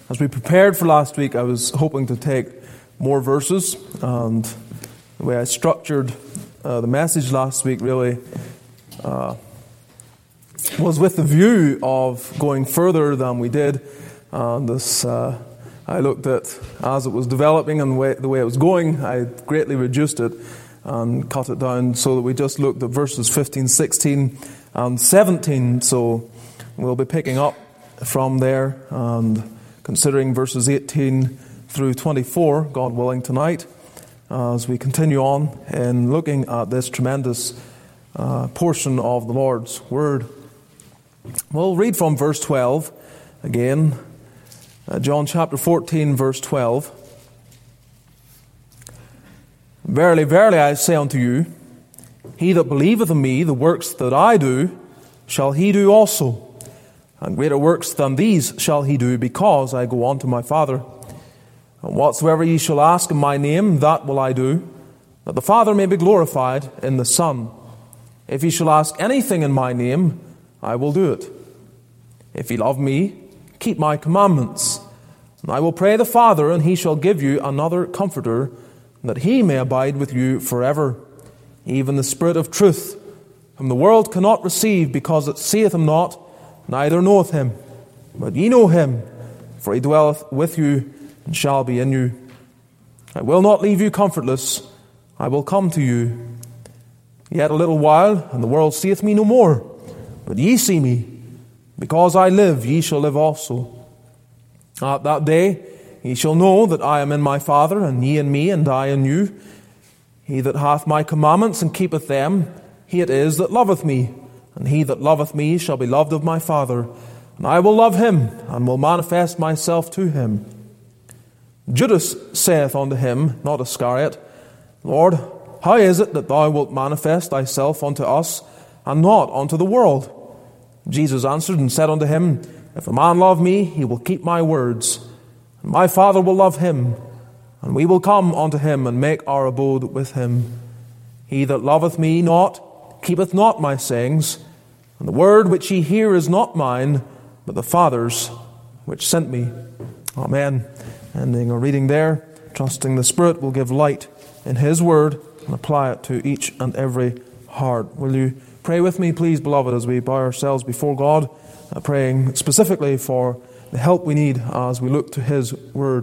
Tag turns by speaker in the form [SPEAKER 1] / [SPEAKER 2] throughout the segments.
[SPEAKER 1] As we prepared for last week, I was hoping to take more verses, and the way I structured the message last week really was with the view of going further than we did. And this, I looked at, as it was developing and the way it was going, I greatly reduced it and cut it down so that we just looked at verses 15, 16, and 17. So we'll be picking up from there and considering verses 18 through 24, God willing, tonight, as we continue on in looking at this tremendous portion of the Lord's Word. We'll read from verse 12 again, John chapter 14, verse 12. Verily, verily, I say unto you, he that believeth in me, the works that I do, shall he do also. And greater works than these shall he do, because I go on to my Father. And whatsoever ye shall ask in my name, that will I do, that the Father may be glorified in the Son. If ye shall ask anything in my name, I will do it. If ye love me, keep my commandments. And I will pray the Father, and he shall give you another Comforter, that he may abide with you forever, even the Spirit of truth, whom the world cannot receive, because it seeth him not, neither knoweth him. But ye know him, for he dwelleth with you, and shall be in you. I will not leave you comfortless, I will come to you. Yet a little while, and the world seeth me no more. But ye see me, because I live, ye shall live also. At that day ye shall know that I am in my Father, and ye in me, and I in you. He that hath my commandments and keepeth them, he it is that loveth me. And he that loveth me shall be loved of my Father, and I will love him, and will manifest myself to him. Judas saith unto him, not Iscariot, Lord, how is it that thou wilt manifest thyself unto us, and not unto the world? Jesus answered and said unto him, If a man love me, he will keep my words, and my Father will love him, and we will come unto him, and make our abode with him. He that loveth me not, keepeth not my sayings, and the word which ye hear is not mine, but the Father's which sent me. Amen. Ending our reading there, trusting the Spirit will give light in His Word and apply it to each and every heart. Will you pray with me, please, beloved, as we bow ourselves before God, praying specifically for the help we need as we look to His Word.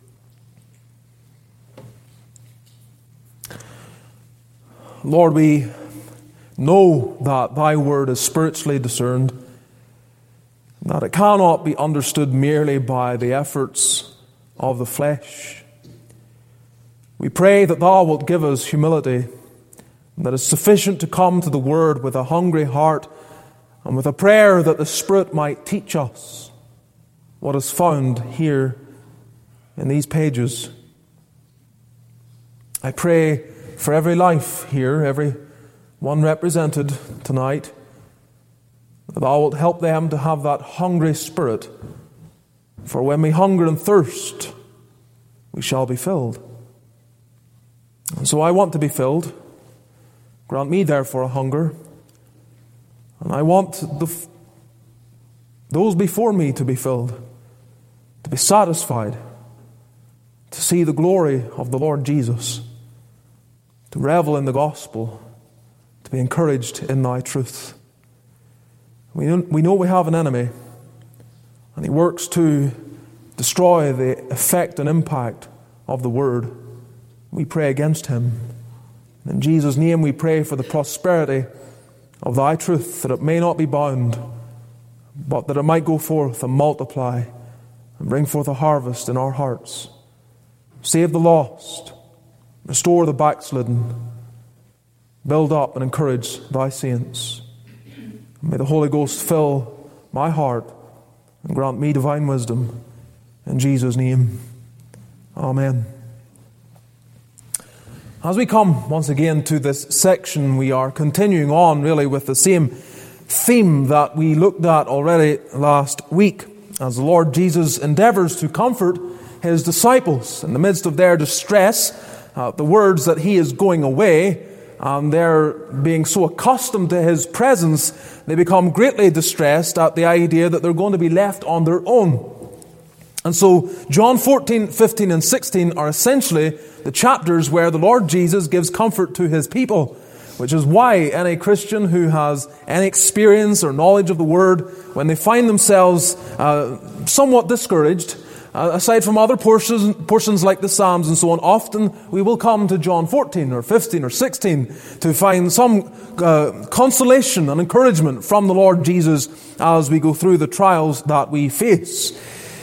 [SPEAKER 1] Lord, we know that Thy Word is spiritually discerned, that it cannot be understood merely by the efforts of the flesh. We pray that Thou wilt give us humility that is sufficient to come to the Word with a hungry heart and with a prayer that the Spirit might teach us what is found here in these pages. I pray for every life here, every one represented tonight, that Thou wilt help them to have that hungry spirit. For when we hunger and thirst, we shall be filled. And so I want to be filled. Grant me, therefore, a hunger. And I want those before me to be filled, to be satisfied, to see the glory of the Lord Jesus, to revel in the gospel, to be encouraged in Thy truth. We know we have an enemy, and he works to destroy the effect and impact of the Word. We pray against him. In Jesus' name we pray for the prosperity of Thy truth, that it may not be bound, but that it might go forth and multiply and bring forth a harvest in our hearts. Save the lost, restore the backslidden, build up and encourage Thy saints. May the Holy Ghost fill my heart and grant me divine wisdom. In Jesus' name, amen. As we come once again to this section, we are continuing on really with the same theme that we looked at already last week, as the Lord Jesus endeavors to comfort His disciples in the midst of their distress, the words that He is going away, and they're being so accustomed to His presence, they become greatly distressed at the idea that they're going to be left on their own. And so John 14, 15, and 16 are essentially the chapters where the Lord Jesus gives comfort to his people, which is why any Christian who has any experience or knowledge of the Word, when they find themselves somewhat discouraged, aside from other portions like the Psalms and so on, often we will come to John 14 or 15 or 16 to find some consolation and encouragement from the Lord Jesus as we go through the trials that we face.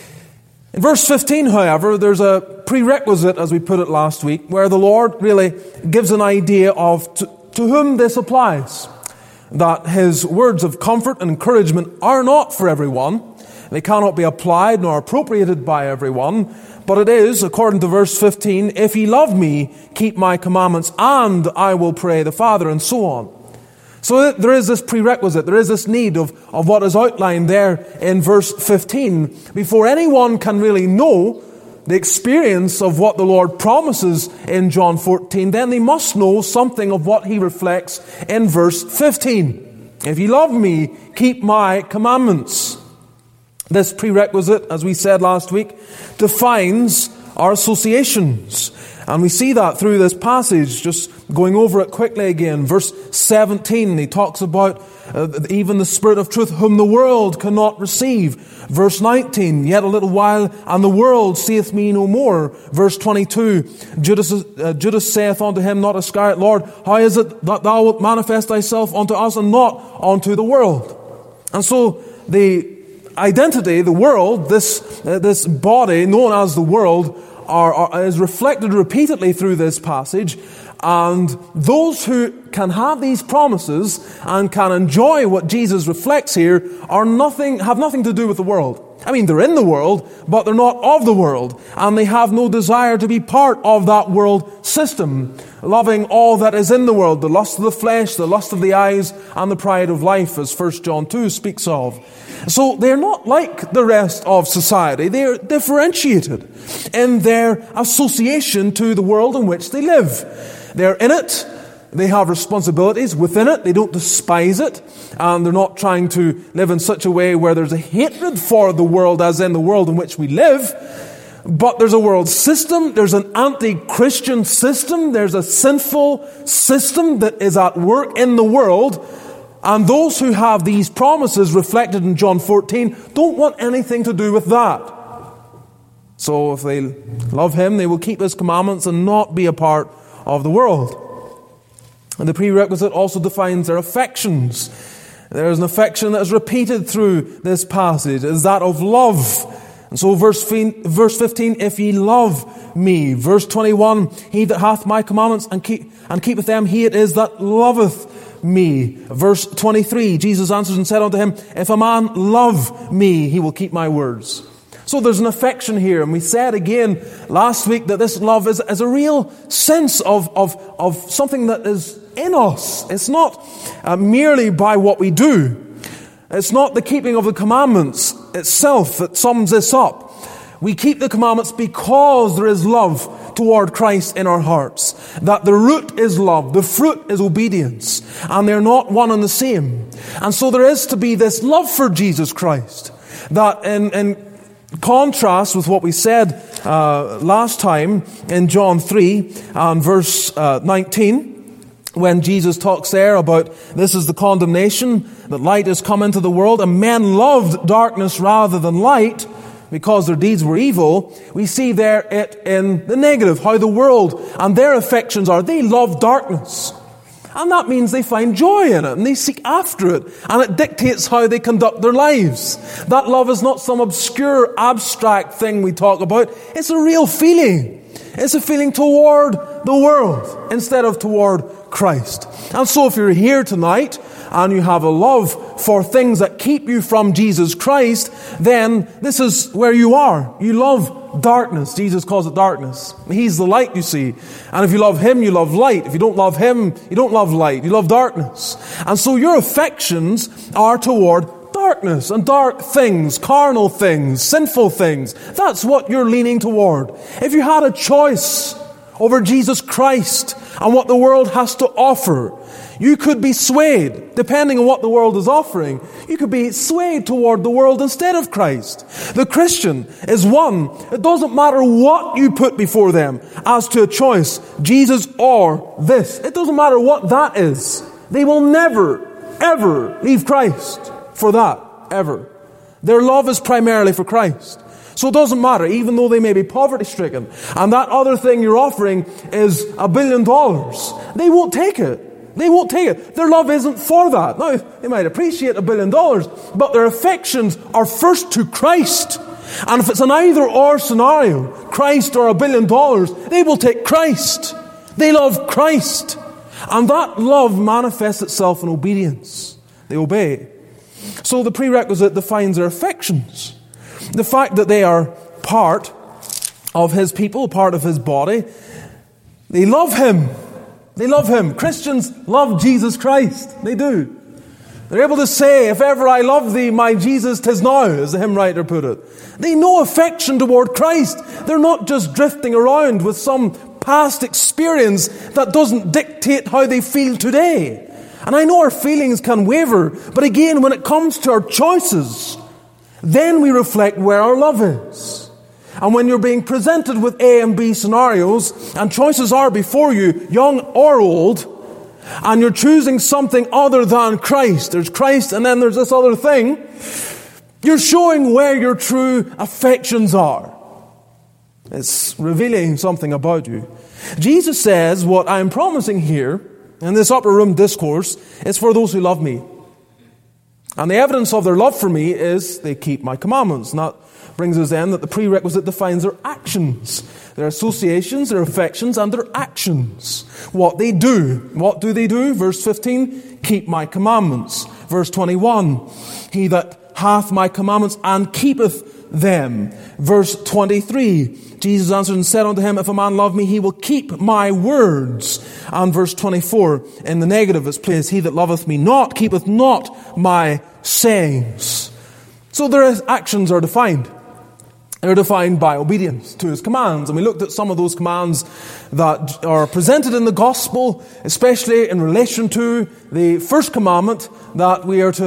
[SPEAKER 1] In verse 15, however, there's a prerequisite, as we put it last week, where the Lord really gives an idea of to whom this applies. That his words of comfort and encouragement are not for everyone. They cannot be applied nor appropriated by everyone. But it is, according to verse 15, if ye love me, keep my commandments, and I will pray the Father, and so on. So there is this prerequisite, there is this need of what is outlined there in verse 15. Before anyone can really know the experience of what the Lord promises in John 14, then they must know something of what he reflects in verse 15. If ye love me, keep my commandments. This prerequisite, as we said last week, defines our associations. And we see that through this passage, just going over it quickly again. Verse 17, he talks about even the Spirit of truth, whom the world cannot receive. Verse 19, yet a little while, and the world seeth me no more. Verse 22, Judas saith unto him, not Iscariot, Lord, how is it that thou wilt manifest thyself unto us and not unto the world? And so the identity, the world, this body known as the world, is reflected repeatedly through this passage, and those who can have these promises and can enjoy what Jesus reflects here have nothing to do with the world. I mean, they're in the world, but they're not of the world, and they have no desire to be part of that world system, loving all that is in the world, the lust of the flesh, the lust of the eyes, and the pride of life, as 1 John 2 speaks of. So they're not like the rest of society. They're differentiated in their association to the world in which they live. They're in it. They have responsibilities within it. They don't despise it. And they're not trying to live in such a way where there's a hatred for the world as in the world in which we live. But there's a world system. There's an anti-Christian system. There's a sinful system that is at work in the world. And those who have these promises reflected in John 14 don't want anything to do with that. So if they love him, they will keep his commandments and not be a part of the world. And the prerequisite also defines their affections. There is an affection that is repeated through this passage, is that of love. And so verse 15, if ye love me. Verse 21, he that hath my commandments and keepeth them, he it is that loveth me. Verse 23, Jesus answers and said unto him, if a man love me, he will keep my words. So there's an affection here, and we said again last week that this love is a real sense of something that is in us. It's not merely by what we do. It's not the keeping of the commandments itself that sums this up. We keep the commandments because there is love toward Christ in our hearts. That the root is love, the fruit is obedience, and they're not one and the same. And so there is to be this love for Jesus Christ, that in contrast with what we said last time in John 3 and verse 19, when Jesus talks there about this is the condemnation, that light has come into the world, and men loved darkness rather than light, because their deeds were evil. We see there it in the negative, how the world and their affections are. They love darkness. And that means they find joy in it, and they seek after it, and it dictates how they conduct their lives. That love is not some obscure, abstract thing we talk about. It's a real feeling. It's a feeling toward the world instead of toward Christ. And so if you're here tonight and you have a love for things that keep you from Jesus Christ, then this is where you are. You love darkness. Jesus calls it darkness. He's the light, you see. And if you love him, you love light. If you don't love him, you don't love light. You love darkness. And so your affections are toward darkness and dark things, carnal things, sinful things. That's what you're leaning toward. If you had a choice over Jesus Christ and what the world has to offer, You could be swayed, depending on what the world is offering. You could be swayed toward the world instead of Christ. The Christian is one. It doesn't matter what you put before them as to a choice, Jesus or this. It doesn't matter what that is. They will never, ever leave Christ for that, ever. Their love is primarily for Christ. So it doesn't matter, even though they may be poverty-stricken, and that other thing you're offering is $1 billion. They won't take it. They won't take it. Their love isn't for that. Now, they might appreciate $1 billion, but their affections are first to Christ. And if it's an either-or scenario, Christ or $1 billion, they will take Christ. They love Christ. And that love manifests itself in obedience. They obey. So the prerequisite defines their affections. The fact that they are part of His people, part of His body. They love Him. They love Him. Christians love Jesus Christ. They do. They're able to say, if ever I love thee, my Jesus, 'tis now, as the hymn writer put it. They know affection toward Christ. They're not just drifting around with some past experience that doesn't dictate how they feel today. And I know our feelings can waver, but again, when it comes to our choices, then we reflect where our love is. And when you're being presented with A and B scenarios, and choices are before you, young or old, and you're choosing something other than Christ, there's Christ and then there's this other thing, you're showing where your true affections are. It's revealing something about you. Jesus says, what I'm promising here, in this upper room discourse, is for those who love me. And the evidence of their love for me is they keep my commandments. And that brings us then that the prerequisite defines their actions. Their associations, their affections, and their actions. What they do. What do they do? Verse 15, keep my commandments. Verse 21, he that hath my commandments and keepeth them. Verse 23, Jesus answered and said unto him, if a man love me, he will keep my words. And verse 24, in the negative is placed, he that loveth me not, keepeth not my sayings. So their actions are defined. They're defined by obedience to His commands. And we looked at some of those commands that are presented in the gospel, especially in relation to the first commandment that we are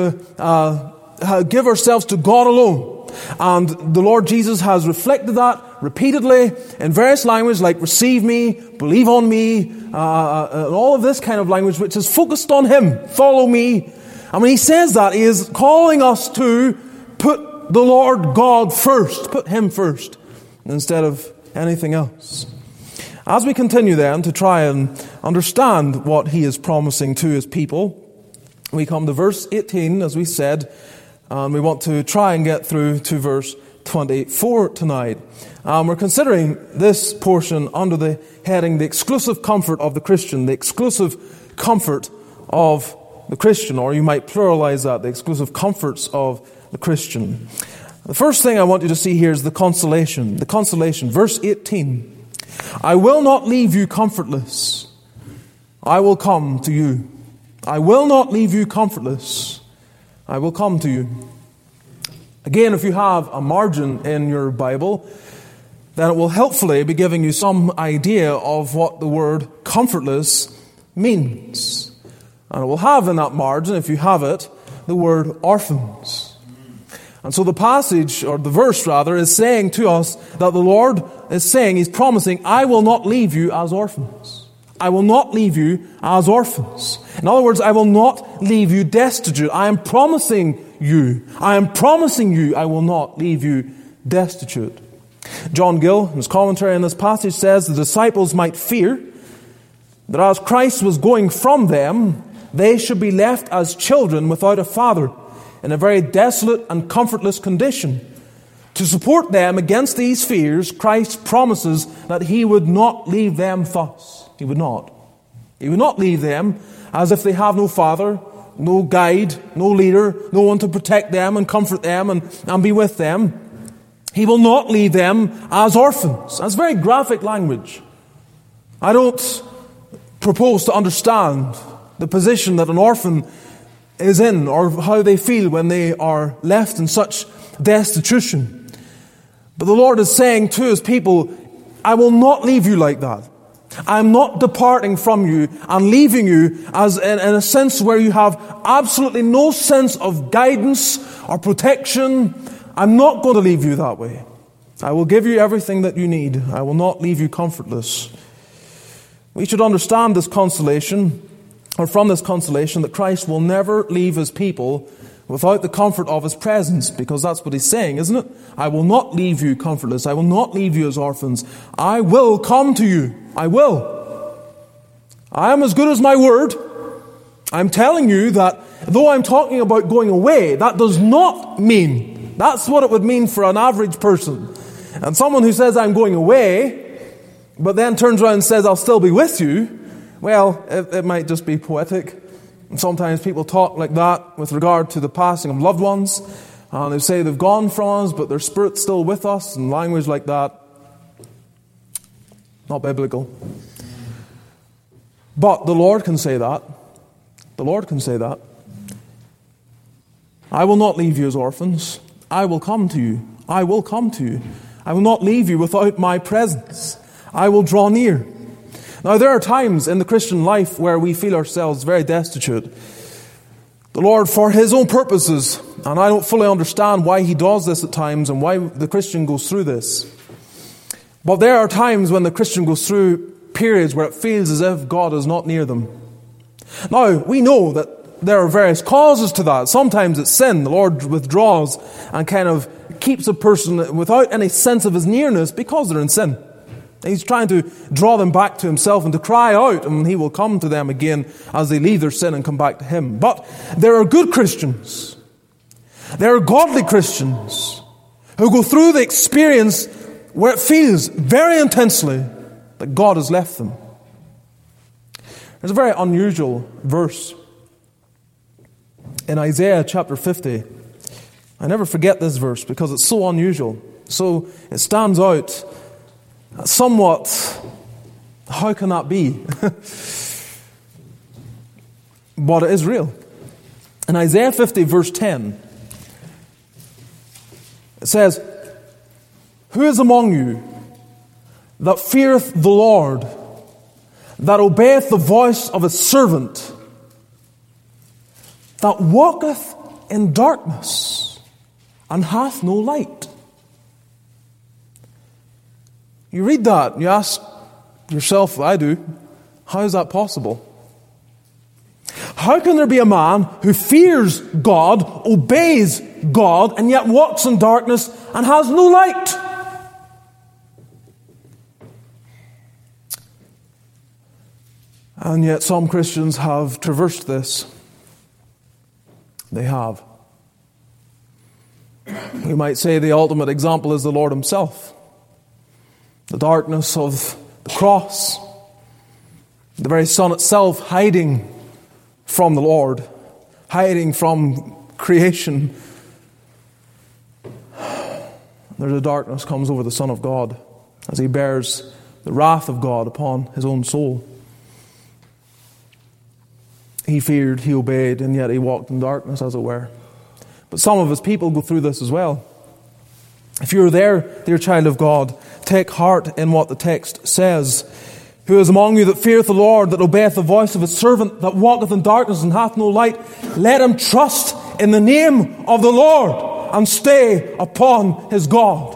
[SPEAKER 1] to give ourselves to God alone. And the Lord Jesus has reflected that repeatedly in various languages like receive me, believe on me, and all of this kind of language which is focused on Him, follow me. And when He says that, He is calling us to put the Lord God first, put Him first instead of anything else. As we continue then to try and understand what He is promising to His people, we come to verse 18, as we said, and we want to try and get through to verse 24 tonight. We're considering this portion under the heading, the exclusive comfort of the Christian, the exclusive comfort of the Christian, or you might pluralize that, the exclusive comforts of the Christian. The first thing I want you to see here is the consolation. The consolation. Verse 18. I will not leave you comfortless. I will come to you. I will not leave you comfortless. I will come to you. Again, if you have a margin in your Bible, then it will helpfully be giving you some idea of what the word comfortless means. And it will have in that margin, if you have it, the word orphans. And so the passage, or the verse rather, is saying to us that the Lord is saying, He's promising, I will not leave you as orphans. I will not leave you as orphans. In other words, I will not leave you destitute. I am promising you. I am promising you I will not leave you destitute. John Gill, in his commentary on this passage, says the disciples might fear that as Christ was going from them, they should be left as children without a father, in a very desolate and comfortless condition. To support them against these fears, Christ promises that He would not leave them thus. He would not. He would not leave them as if they have no father, no guide, no leader, no one to protect them and comfort them and be with them. He will not leave them as orphans. That's very graphic language. I don't propose to understand the position that an orphan is in, or how they feel when they are left in such destitution. But the Lord is saying to His people, I will not leave you like that. I'm not departing from you and leaving you as in a sense where you have absolutely no sense of guidance or protection. I'm not going to leave you that way. I will give you everything that you need. I will not leave you comfortless. We should understand this consolation, or from this consolation, that Christ will never leave his people without the comfort of his presence, because that's what he's saying, isn't it? I will not leave you comfortless. I will not leave you as orphans. I will come to you. I will. I am as good as my word. I'm telling you that though I'm talking about going away, that does not mean, that's what it would mean for an average person. And someone who says I'm going away, but then turns around and says I'll still be with you, well, it might just be poetic. And sometimes people talk like that with regard to the passing of loved ones. And they say they've gone from us, but their spirit's still with us, and language like that. Not biblical. But the Lord can say that. The Lord can say that. I will not leave you as orphans. I will come to you. I will come to you. I will not leave you without my presence. I will draw near. Now, there are times in the Christian life where we feel ourselves very destitute. The Lord, for his own purposes, and I don't fully understand why he does this at times and why the Christian goes through this. But there are times when the Christian goes through periods where it feels as if God is not near them. Now, we know that there are various causes to that. Sometimes it's sin. The Lord withdraws and kind of keeps a person without any sense of his nearness because they're in sin. He's trying to draw them back to himself and to cry out, and he will come to them again as they leave their sin and come back to him. But there are good Christians. There are godly Christians who go through the experience where it feels very intensely that God has left them. There's a very unusual verse in Isaiah chapter 50. I never forget this verse because it's so unusual. So it stands out somewhat. How can that be? But it is real. In Isaiah 50 verse 10, it says, "Who is among you that feareth the Lord, that obeyeth the voice of his servant, that walketh in darkness, and hath no light?" You read that, and you ask yourself, I do, how is that possible? How can there be a man who fears God, obeys God, and yet walks in darkness and has no light? And yet some Christians have traversed this. They have. We might say the ultimate example is the Lord himself. The darkness of the cross, the very sun itself hiding from the Lord, hiding from creation. There's a darkness comes over the Son of God as he bears the wrath of God upon his own soul. He feared, he obeyed, and yet he walked in darkness, as it were. But some of his people go through this as well. If you're there, dear child of God, take heart in what the text says. "Who is among you that feareth the Lord, that obeyeth the voice of his servant, that walketh in darkness and hath no light? Let him trust in the name of the Lord and stay upon his God."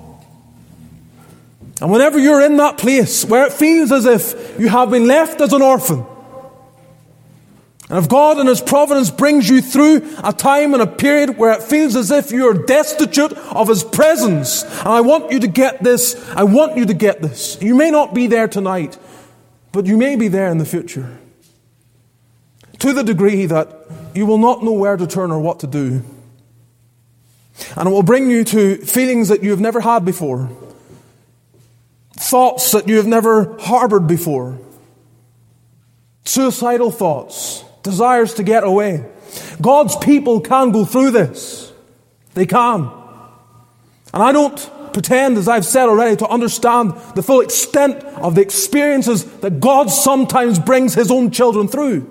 [SPEAKER 1] And whenever you're in that place where it feels as if you have been left as an orphan, and if God in his providence brings you through a time and a period where it feels as if you are destitute of his presence, and I want you to get this, I want you to get this. You may not be there tonight, but you may be there in the future. To the degree that you will not know where to turn or what to do. And it will bring you to feelings that you have never had before. Thoughts that you have never harbored before. Suicidal thoughts. Desires to get away. God's people can go through this. They can. And I don't pretend, as I've said already, to understand the full extent of the experiences that God sometimes brings his own children through.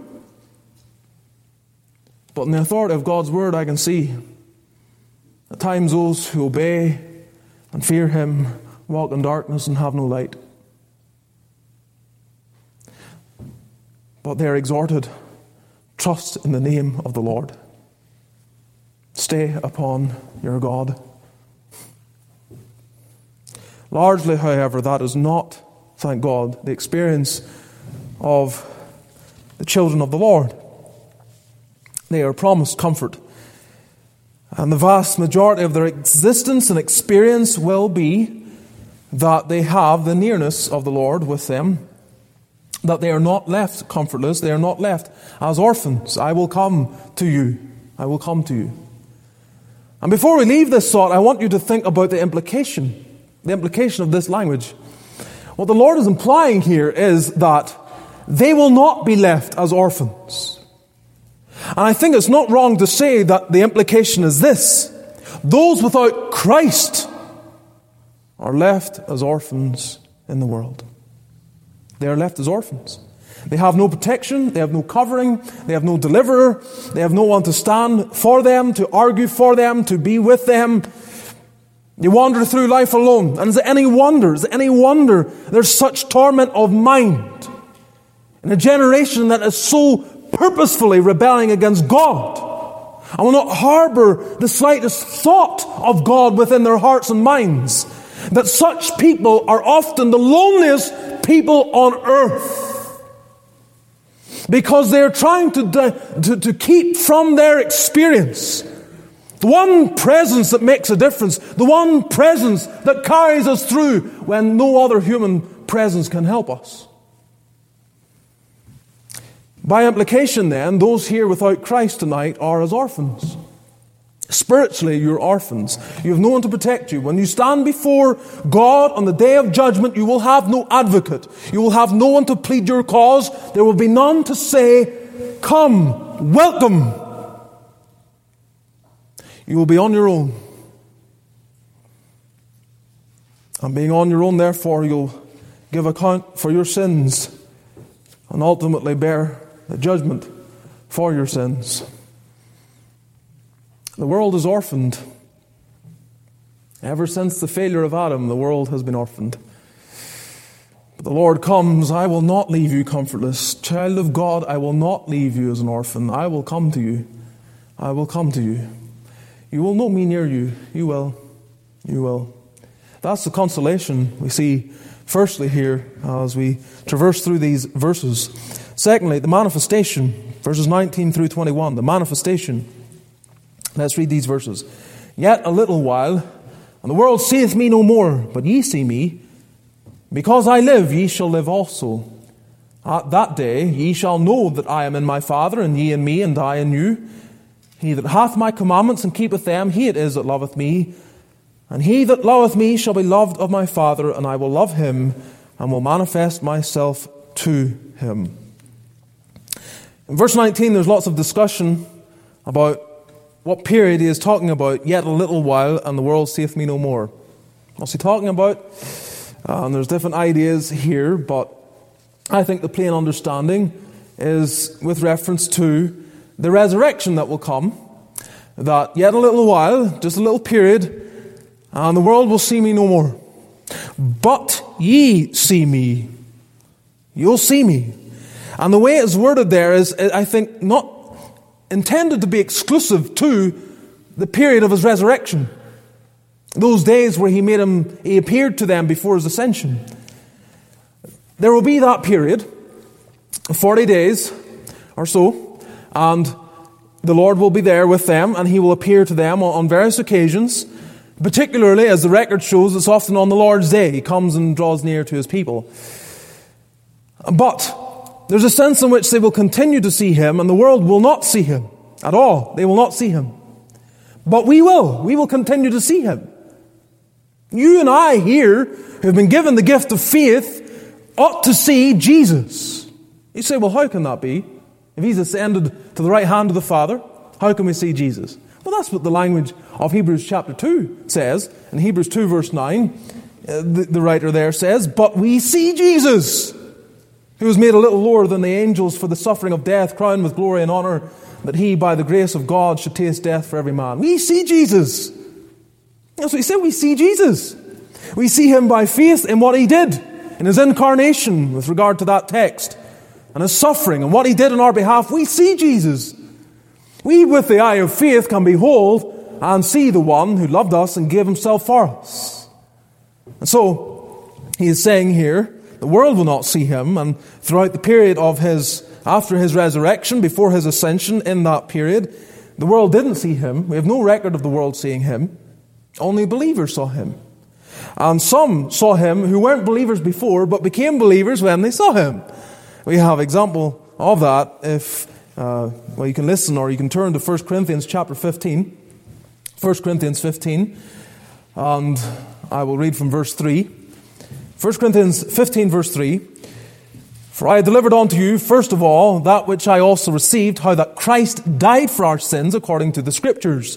[SPEAKER 1] But in the authority of God's word, I can see at times those who obey and fear him walk in darkness and have no light. but they are exhorted, trust in the name of the Lord. Stay upon your God. Largely, however, that is not, thank God, the experience of the children of the Lord. They are promised comfort. And the vast majority of their existence and experience will be that they have the nearness of the Lord with them, that they are not left comfortless, they are not left as orphans. I will come to you. I will come to you. And before we leave this thought, I want you to think about the implication of this language. What the Lord is implying here is that they will not be left as orphans. And I think it's not wrong to say that the implication is this: those without Christ are left as orphans in the world. They are left as orphans. They have no protection, they have no covering, they have no deliverer, they have no one to stand for them, to argue for them, to be with them. You wander through life alone. And is it any wonder there's such torment of mind in a generation that is so purposefully rebelling against God and will not harbor the slightest thought of God within their hearts and minds? That such people are often the loneliest people on earth, because they're trying to keep from their experience the one presence that makes a difference, the one presence that carries us through when no other human presence can help us. By implication then, those here without Christ tonight are as orphans. Spiritually, you're orphans. You have no one to protect you. When you stand before God on the day of judgment, you will have no advocate. You will have no one to plead your cause. There will be none to say, "Come, welcome." You will be on your own. And being on your own, therefore, you'll give account for your sins and ultimately bear the judgment for your sins. The world is orphaned. Ever since the failure of Adam, the world has been orphaned. But the Lord comes, "I will not leave you comfortless. Child of God, I will not leave you as an orphan. I will come to you. I will come to you. You will know me near you. You will. You will." That's the consolation we see firstly here as we traverse through these verses. Secondly, the manifestation, verses 19 through 21, the manifestation. Let's read these verses. "Yet a little while, and the world seeth me no more, but ye see me. Because I live, ye shall live also. At that day ye shall know that I am in my Father, and ye in me, and I in you. He that hath my commandments and keepeth them, he it is that loveth me. And he that loveth me shall be loved of my Father, and I will love him, and will manifest myself to him." In verse 19, there's lots of discussion about what period he is talking about. "Yet a little while, and the world seeth me no more." What's he talking about? And there's different ideas here, but I think the plain understanding is with reference to the resurrection that will come. That yet a little while, just a little period, and the world will see me no more. But ye see me. You'll see me. And the way it's worded there is, I think, not intended to be exclusive to the period of his resurrection. Those days where he appeared to them before his ascension. There will be that period, 40 days or so, and the Lord will be there with them, and he will appear to them on various occasions. Particularly, as the record shows, it's often on the Lord's day. He comes and draws near to his people. But there's a sense in which they will continue to see him, and the world will not see him at all. They will not see him. But we will. We will continue to see him. You and I here, who have been given the gift of faith, ought to see Jesus. You say, well, how can that be? If he's ascended to the right hand of the Father, how can we see Jesus? Well, that's what the language of Hebrews chapter 2 says. In Hebrews 2 verse 9, the writer there says, "But we see Jesus, who was made a little lower than the angels for the suffering of death, crowned with glory and honor, that he, by the grace of God, should taste death for every man." We see Jesus. That's what he said, we see Jesus. We see him by faith in what he did, in his incarnation, with regard to that text. and His suffering and what He did on our behalf, we see Jesus. We, with the eye of faith, can behold and see the one who loved us and gave Himself for us. And so, He is saying here, the world will not see Him, and throughout the period of after His resurrection, before His ascension, in that period, the world didn't see Him. We have no record of the world seeing Him. Only believers saw Him. And some saw Him who weren't believers before, but became believers when they saw Him. We have example of that if, you can listen or you can turn to 1 Corinthians chapter 15. 1 Corinthians 15, and I will read from verse 3. 1 Corinthians 15, verse 3. For I delivered unto you, first of all, that which I also received, how that Christ died for our sins according to the Scriptures,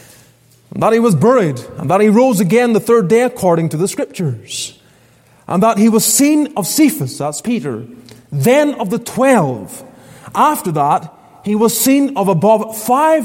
[SPEAKER 1] and that He was buried, and that He rose again the third day according to the Scriptures, and that He was seen of Cephas, that's Peter, then of the 12. After that, He was seen of above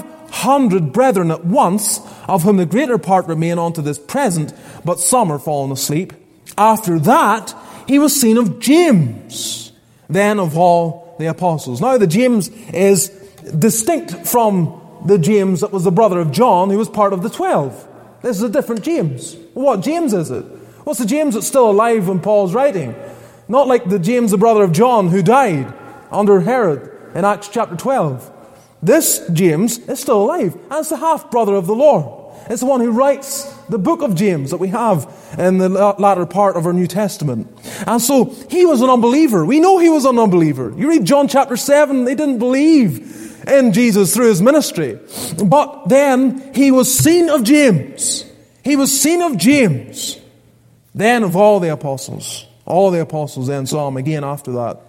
[SPEAKER 1] 500 brethren at once, of whom the greater part remain unto this present, but some are fallen asleep. After that, He was seen of James, then of all the apostles. Now, the James is distinct from the James that was the brother of John, who was part of the 12. This is a different James. What James is it? What's the James that's still alive when Paul's writing? Not like the James, the brother of John, who died under Herod in Acts chapter 12. This James is still alive, and it's the half-brother of the Lord. It's the one who writes the book of James that we have in the latter part of our New Testament. And so he was an unbeliever. We know he was an unbeliever. You read John chapter 7, they didn't believe in Jesus through His ministry. But then he was seen of James. He was seen of James. Then of all the apostles. All the apostles then saw Him again after that.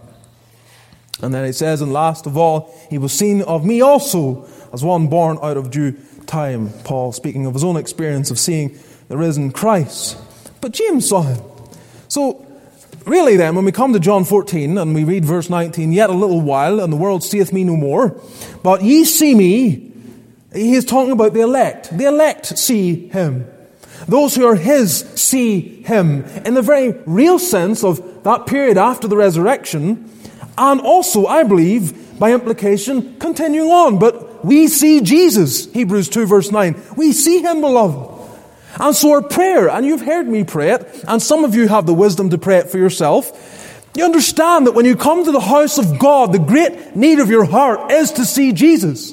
[SPEAKER 1] And then it says, and last of all, He was seen of me also, as one born out of due time. Paul speaking of his own experience of seeing the risen Christ. But James saw Him. So, really then, when we come to John 14 and we read verse 19, yet a little while, and the world seeth me no more, but ye see me, he is talking about the elect. The elect see Him. Those who are His see Him in the very real sense of that period after the resurrection, and also, I believe, by implication, continuing on. But we see Jesus, Hebrews 2 verse 9. We see Him, beloved. And so our prayer, and you've heard me pray it, and some of you have the wisdom to pray it for yourself. You understand that when you come to the house of God, the great need of your heart is to see Jesus.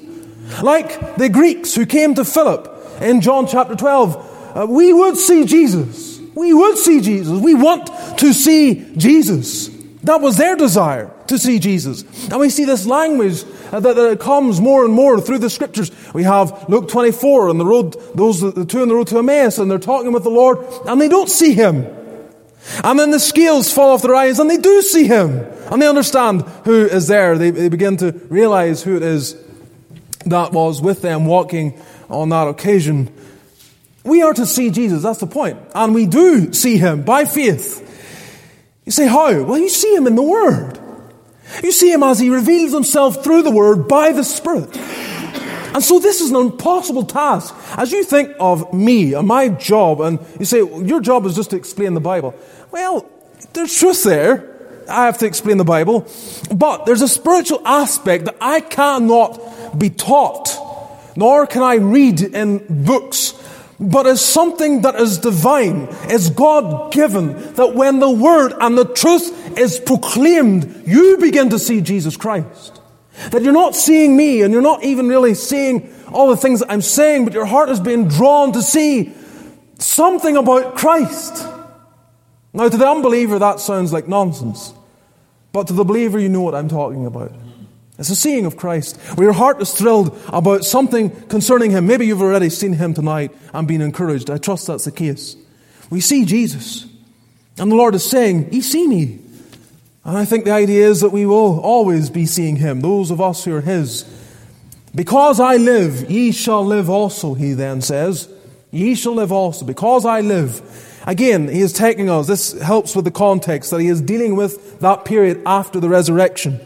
[SPEAKER 1] Like the Greeks who came to Philip in John chapter 12, we would see Jesus. We would see Jesus. We want to see Jesus. That was their desire, to see Jesus. And we see this language that comes more and more through the Scriptures. We have Luke 24 on the road, the two on the road to Emmaus, and they're talking with the Lord, and they don't see Him. And then the scales fall off their eyes, and they do see Him. And they understand who is there. They begin to realize who it is that was with them walking on that occasion. We are to see Jesus, that's the point. And we do see Him by faith. You say, how? Well, you see Him in the Word. You see Him as He reveals Himself through the Word by the Spirit. And so this is an impossible task. As you think of me and my job, and you say, well, your job is just to explain the Bible. Well, there's truth there. I have to explain the Bible. But there's a spiritual aspect that I cannot be taught, nor can I read in books, but as something that is divine, is God-given, that when the Word and the truth is proclaimed, you begin to see Jesus Christ. That you're not seeing me, and you're not even really seeing all the things that I'm saying, but your heart is being drawn to see something about Christ. Now, to the unbeliever, that sounds like nonsense. But to the believer, you know what I'm talking about. It's a seeing of Christ, where your heart is thrilled about something concerning Him. Maybe you've already seen Him tonight and been encouraged. I trust that's the case. We see Jesus. And the Lord is saying, ye see me. And I think the idea is that we will always be seeing Him, those of us who are His. Because I live, ye shall live also, He then says. Ye shall live also. Because I live. Again, He is taking us. This helps with the context that He is dealing with that period after the resurrection.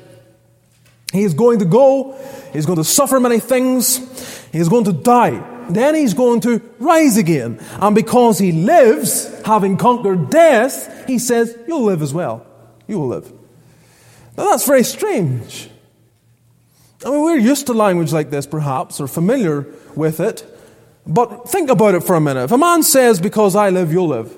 [SPEAKER 1] He is going to go, He's going to suffer many things, He is going to die, then He's going to rise again. And because He lives, having conquered death, He says, you'll live as well. You will live. Now that's very strange. I mean, we're used to language like this, perhaps, or familiar with it. But think about it for a minute. If a man says, because I live, you'll live.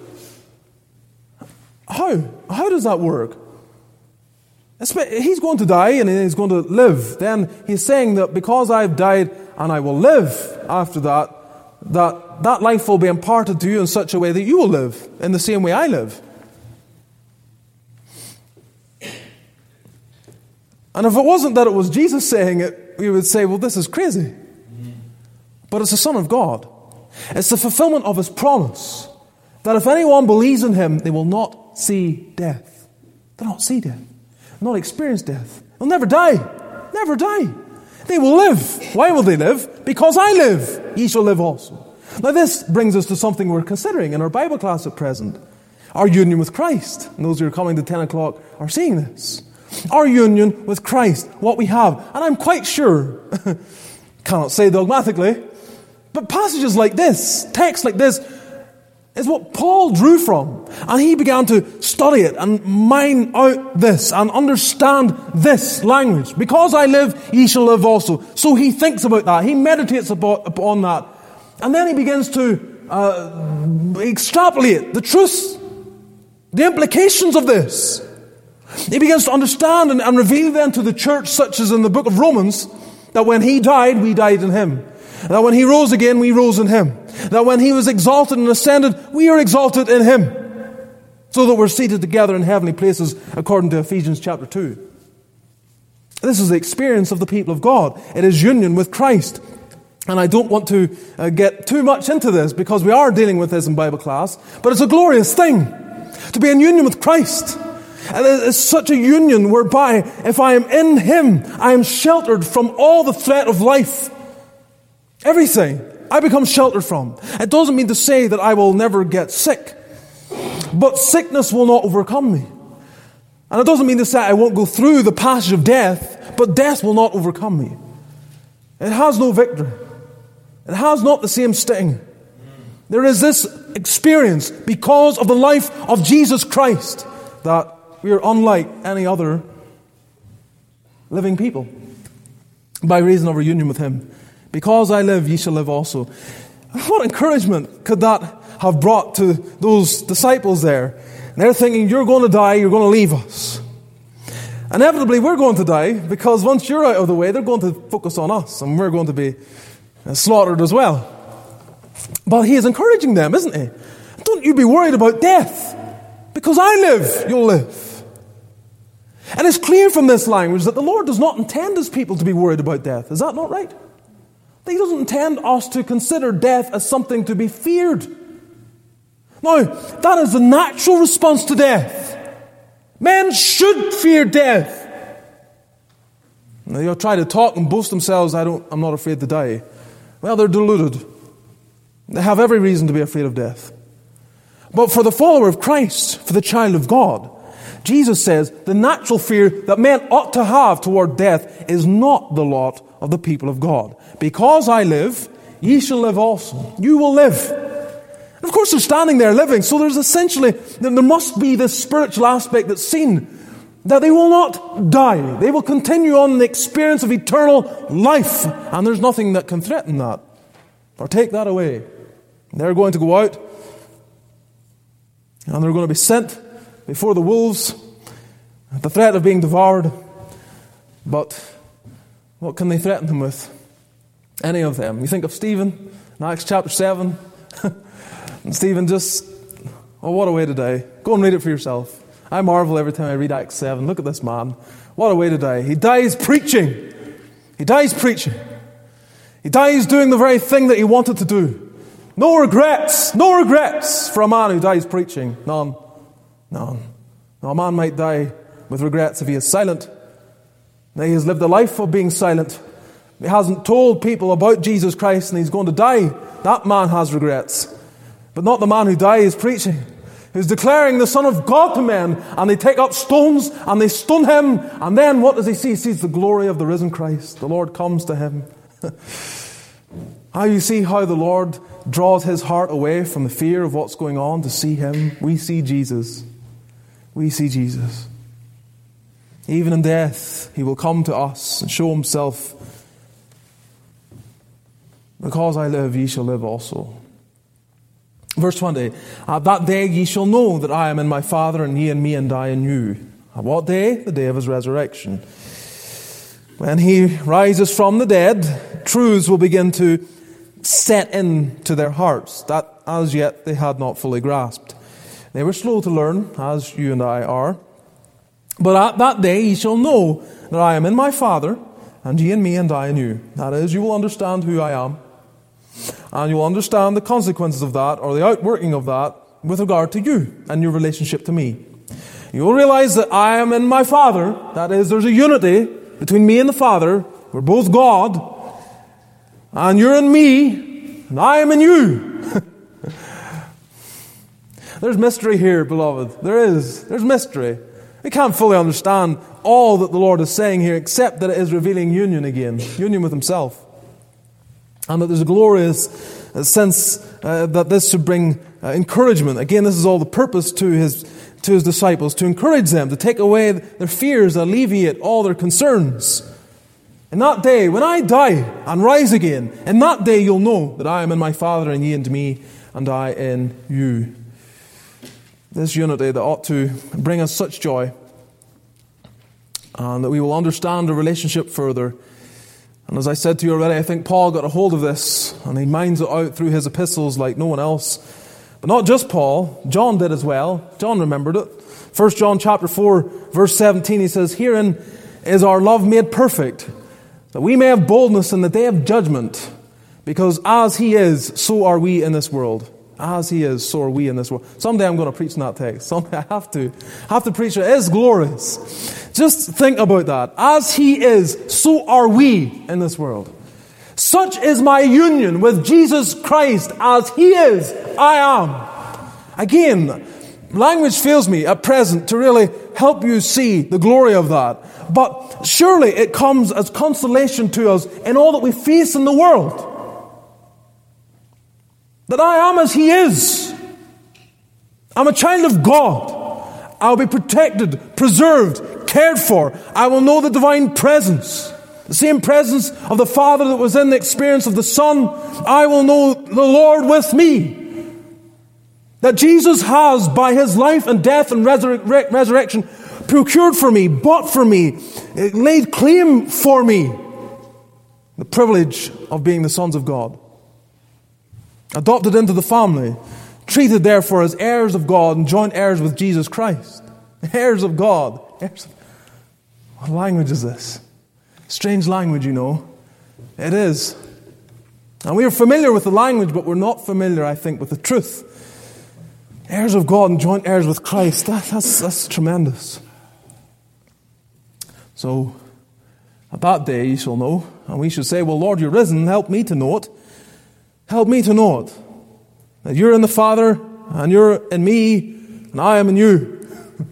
[SPEAKER 1] How does that work? He's going to die and he's going to live. Then he's saying that because I've died and I will live after that, that life will be imparted to you in such a way that you will live in the same way I live. And if it wasn't that it was Jesus saying it, we would say, well, this is crazy. But it's the Son of God. It's the fulfillment of His promise that if anyone believes in Him, they will not see death. They'll not see death. Not experience death. They'll never die. Never die. They will live. Why will they live? Because I live. Ye shall live also. Now this brings us to something we're considering in our Bible class at present. Our union with Christ. And those who are coming to 10 o'clock are seeing this. Our union with Christ. What we have. And I'm quite sure, cannot say dogmatically, but passages like this, texts like this, is what Paul drew from. And he began to study it and mine out this and understand this language. Because I live, ye shall live also. So he thinks about that. He meditates upon that. And then he begins to extrapolate the truths, the implications of this. He begins to understand and reveal then to the church, such as in the book of Romans, that when he died, we died in him. That when he rose again, we rose in him. That when he was exalted and ascended, we are exalted in him. So that we're seated together in heavenly places, according to Ephesians chapter 2. This is the experience of the people of God. It is union with Christ. And I don't want to get too much into this, because we are dealing with this in Bible class. But it's a glorious thing to be in union with Christ. And it's such a union whereby if I am in Him, I am sheltered from all the threat of life. Everything I become sheltered from. It doesn't mean to say that I will never get sick. But sickness will not overcome me. And it doesn't mean to say I won't go through the passage of death, but death will not overcome me. It has no victory. It has not the same sting. There is this experience because of the life of Jesus Christ that we are unlike any other living people by reason of our union with Him. Because I live, ye shall live also. What encouragement could that have brought to those disciples there? And they're thinking, you're going to die, you're going to leave us. Inevitably, we're going to die, because once you're out of the way, they're going to focus on us, and we're going to be slaughtered as well. But He is encouraging them, isn't He? Don't you be worried about death. Because I live, you'll live. And it's clear from this language that the Lord does not intend His people to be worried about death. Is that not right? He doesn't intend us to consider death as something to be feared. Now, that is the natural response to death. Men should fear death. Now, they'll try to talk and boast themselves, I'm not afraid to die. Well, they're deluded. They have every reason to be afraid of death. But for the follower of Christ, for the child of God, Jesus says the natural fear that men ought to have toward death is not the lot of the people of God. Because I live, ye shall live also. You will live. And of course they're standing there living, so there must be this spiritual aspect that's seen, that they will not die. They will continue on the experience of eternal life. And there's nothing that can threaten that or take that away. They're going to go out and they're going to be sent before the wolves at the threat of being devoured. But what can they threaten them with? Any of them. You think of Stephen in Acts chapter 7. And Stephen what a way to die. Go and read it for yourself. I marvel every time I read Acts 7. Look at this man. What a way to die. He dies preaching. He dies preaching. He dies doing the very thing that he wanted to do. No regrets. No regrets for a man who dies preaching. None. None. Now, a man might die with regrets if he is silent. Now, he has lived a life of being silent. He hasn't told people about Jesus Christ and he's going to die. That man has regrets. But not the man who dies preaching, who's declaring the Son of God to men, and they take up stones and they stone him, and then what does he see? He sees the glory of the risen Christ. The Lord comes to him. You see how the Lord draws his heart away from the fear of what's going on to see him. We see Jesus. We see Jesus. Even in death, he will come to us and show himself. Because I live, ye shall live also. Verse 20, at that day ye shall know that I am in my Father, and ye in me, and I in you. At what day? The day of his resurrection. When he rises from the dead, truths will begin to set into their hearts that as yet they had not fully grasped. They were slow to learn, as you and I are. But at that day ye shall know that I am in my Father, and ye in me, and I in you. That is, you will understand who I am, and you will understand the consequences of that, or the outworking of that, with regard to you and your relationship to me. You will realize that I am in my Father. That is, there's a unity between me and the Father. We're both God. And you're in me, and I am in you. There's mystery here, beloved. There's mystery. We can't fully understand all that the Lord is saying here, except that it is revealing union again, union with himself. And that there's a glorious sense that this should bring encouragement. Again, this is all the purpose to his disciples, to encourage them, to take away their fears, alleviate all their concerns. In that day, when I die and rise again, in that day you'll know that I am in my Father, and ye in me, and I in you. This unity that ought to bring us such joy, and that we will understand the relationship further. And as I said to you already, I think Paul got a hold of this, and he minds it out through his epistles like no one else. But not just Paul, John did as well. John remembered it. 1 John chapter 4, verse 17, he says, herein is our love made perfect, that we may have boldness in the day of judgment, because as he is, so are we in this world. As he is, so are we in this world. Someday I'm going to preach in that text. Someday I have to preach it. It is glorious. Just think about that. As he is, so are we in this world. Such is my union with Jesus Christ. As he is, I am. Again, language fails me at present to really help you see the glory of that. But surely it comes as consolation to us in all that we face in the world. That I am as he is. I'm a child of God. I'll be protected, preserved, cared for. I will know the divine presence. The same presence of the Father that was in the experience of the Son. I will know the Lord with me. That Jesus has, by his life and death and resurrection, procured for me, bought for me, laid claim for me the privilege of being the sons of God. Adopted into the family, treated therefore as heirs of God and joint heirs with Jesus Christ. Heirs of God. What language is this? Strange language, you know. It is. And we are familiar with the language, but we're not familiar, I think, with the truth. Heirs of God and joint heirs with Christ. That's tremendous. So, at that day you shall know. And we should say, well, Lord, you're risen. Help me to know it. Help me to know it. That you're in the Father, and you're in me, and I am in you.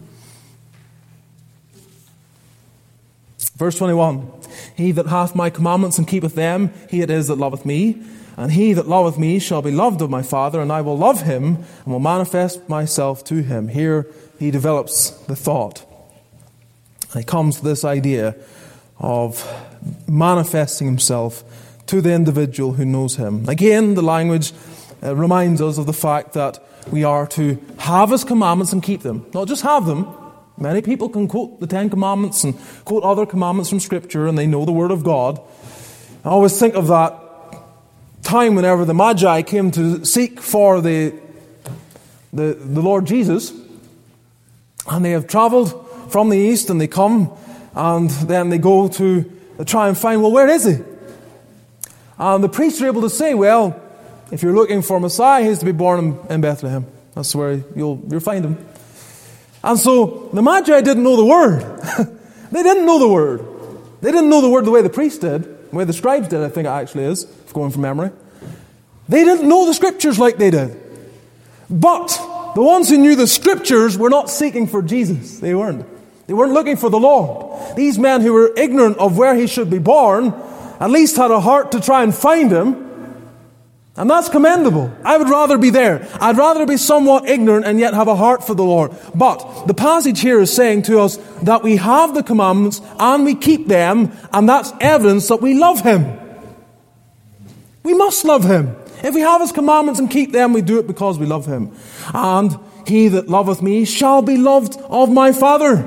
[SPEAKER 1] Verse 21. He that hath my commandments and keepeth them, he it is that loveth me. And he that loveth me shall be loved of my Father, and I will love him, and will manifest myself to him. Here he develops the thought. And he comes to this idea of manifesting himself to the individual who knows him. Again, the language reminds us of the fact that we are to have his commandments and keep them. Not just have them. Many people can quote the Ten Commandments and quote other commandments from Scripture, and they know the Word of God. I always think of that time whenever the Magi came to seek for the Lord Jesus, and they have traveled from the east, and they come, and then they go to try and find, well, where is he? And the priests are able to say, well, if you're looking for Messiah, he's to be born in Bethlehem. That's where you'll find him. And so the Magi didn't know the Word. They didn't know the Word. They didn't know the Word the way the priests did, the way the scribes did, I think it actually is, if going from memory. They didn't know the Scriptures like they did. But the ones who knew the Scriptures were not seeking for Jesus. They weren't. They weren't looking for the Lord. These men who were ignorant of where he should be born at least had a heart to try and find him. And that's commendable. I would rather be there. I'd rather be somewhat ignorant and yet have a heart for the Lord. But the passage here is saying to us that we have the commandments and we keep them, and that's evidence that we love Him. We must love Him. If we have His commandments and keep them, we do it because we love Him. And he that loveth me shall be loved of my Father.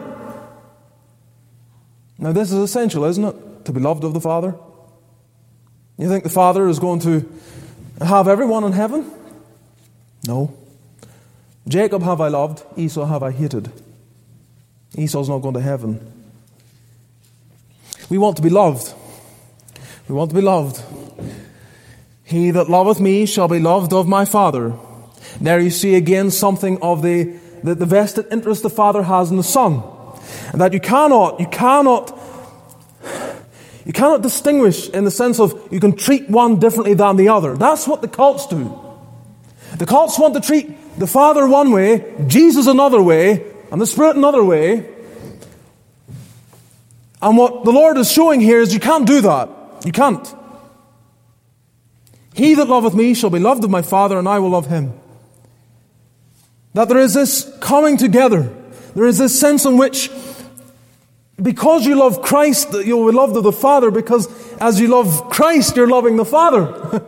[SPEAKER 1] Now this is essential, isn't it? To be loved of the Father. You think the Father is going to have everyone in heaven? No. Jacob have I loved, Esau have I hated. Esau's not going to heaven. We want to be loved. We want to be loved. He that loveth me shall be loved of my Father. There you see again something of the vested interest the Father has in the Son. And that you cannot distinguish in the sense of you can treat one differently than the other. That's what the cults do. The cults want to treat the Father one way, Jesus another way, and the Spirit another way. And what the Lord is showing here is you can't do that. You can't. He that loveth me shall be loved of my Father, and I will love him. That there is this coming together. There is this sense in which, because you love Christ, that you'll be loved of the Father, because as you love Christ, you're loving the Father.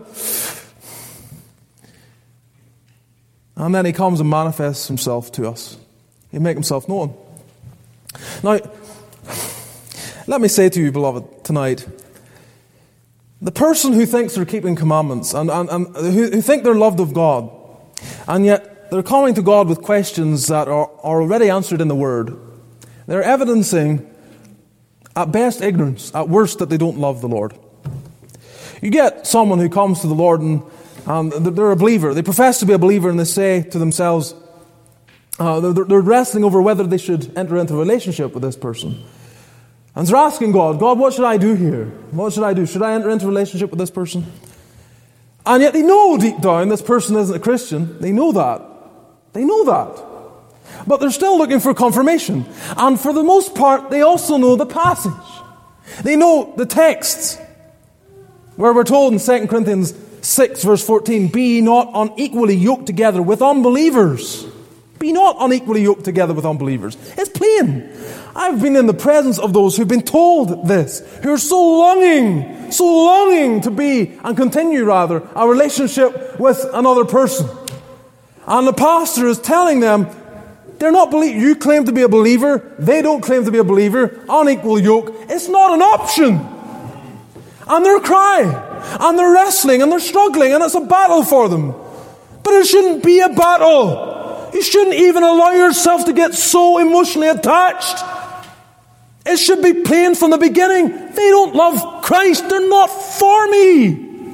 [SPEAKER 1] And then He comes and manifests Himself to us. He'll make Himself known. Now, let me say to you, beloved, tonight, the person who thinks they're keeping commandments and who think they're loved of God, and yet they're coming to God with questions that are already answered in the Word, they're evidencing, at best, ignorance, at worst, that they don't love the Lord. You get someone who comes to the Lord and they're a believer. They profess to be a believer, and they say to themselves, they're wrestling over whether they should enter into a relationship with this person. And they're asking God, what should I do here? What should I do? Should I enter into a relationship with this person? And yet they know deep down this person isn't a Christian. They know that. They know that. But they're still looking for confirmation. And for the most part, they also know the passage. They know the texts, where we're told in 2 Corinthians 6 verse 14, be ye not unequally yoked together with unbelievers. Be not unequally yoked together with unbelievers. It's plain. I've been in the presence of those who've been told this, who are so longing to be, and continue rather, a relationship with another person. And the pastor is telling them, they're not you claim to be a believer, they don't claim to be a believer, unequal yoke. It's not an option. And they're crying, and they're wrestling, and they're struggling, and it's a battle for them. But it shouldn't be a battle. You shouldn't even allow yourself to get so emotionally attached. It should be plain from the beginning. They don't love Christ. They're not for me.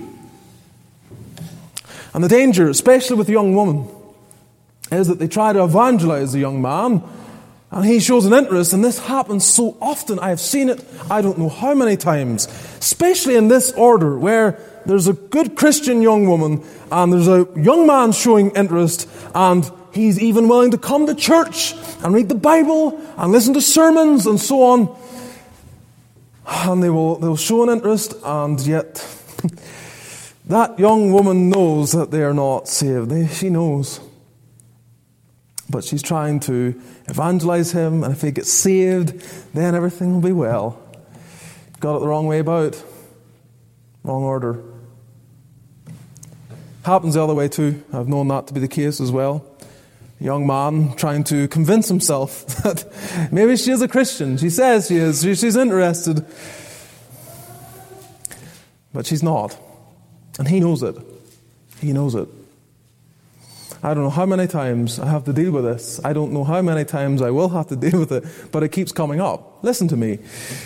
[SPEAKER 1] And the danger, especially with the young woman, is that they try to evangelize the young man, and he shows an interest, and this happens so often. I have seen it, I don't know how many times, especially in this order, where there's a good Christian young woman, and there's a young man showing interest, and he's even willing to come to church and read the Bible and listen to sermons and so on. And they'll show an interest, and yet that young woman knows that they are not saved. She knows. But she's trying to evangelize him, and if he gets saved, then everything will be well. Got it the wrong way about. Wrong order. Happens the other way too. I've known that to be the case as well. A young man trying to convince himself that maybe she is a Christian. She says she is. She's interested. But she's not. And he knows it. He knows it. I don't know how many times I have to deal with this. I don't know how many times I will have to deal with it, but it keeps coming up. Listen to me.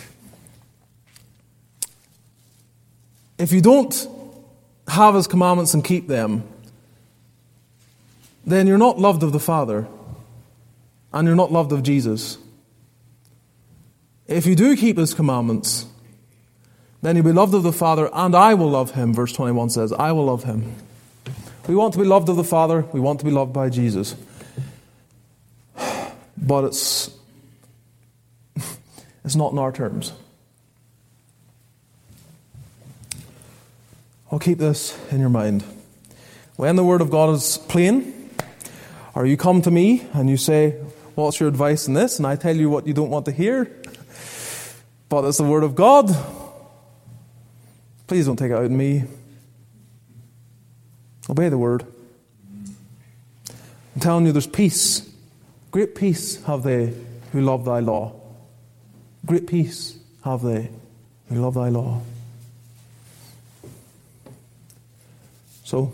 [SPEAKER 1] If you don't have His commandments and keep them, then you're not loved of the Father, and you're not loved of Jesus. If you do keep His commandments, then you'll be loved of the Father, and I will love Him, verse 21 says, I will love Him. We want to be loved of the Father. We want to be loved by Jesus. But it's not in our terms. I'll keep this in your mind. When the Word of God is plain, or you come to me and you say, what's your advice in this? And I tell you what you don't want to hear. But it's the Word of God. Please don't take it out on me. Obey the Word. I'm telling you, there's peace. Great peace have they who love thy law. Great peace have they who love thy law. So,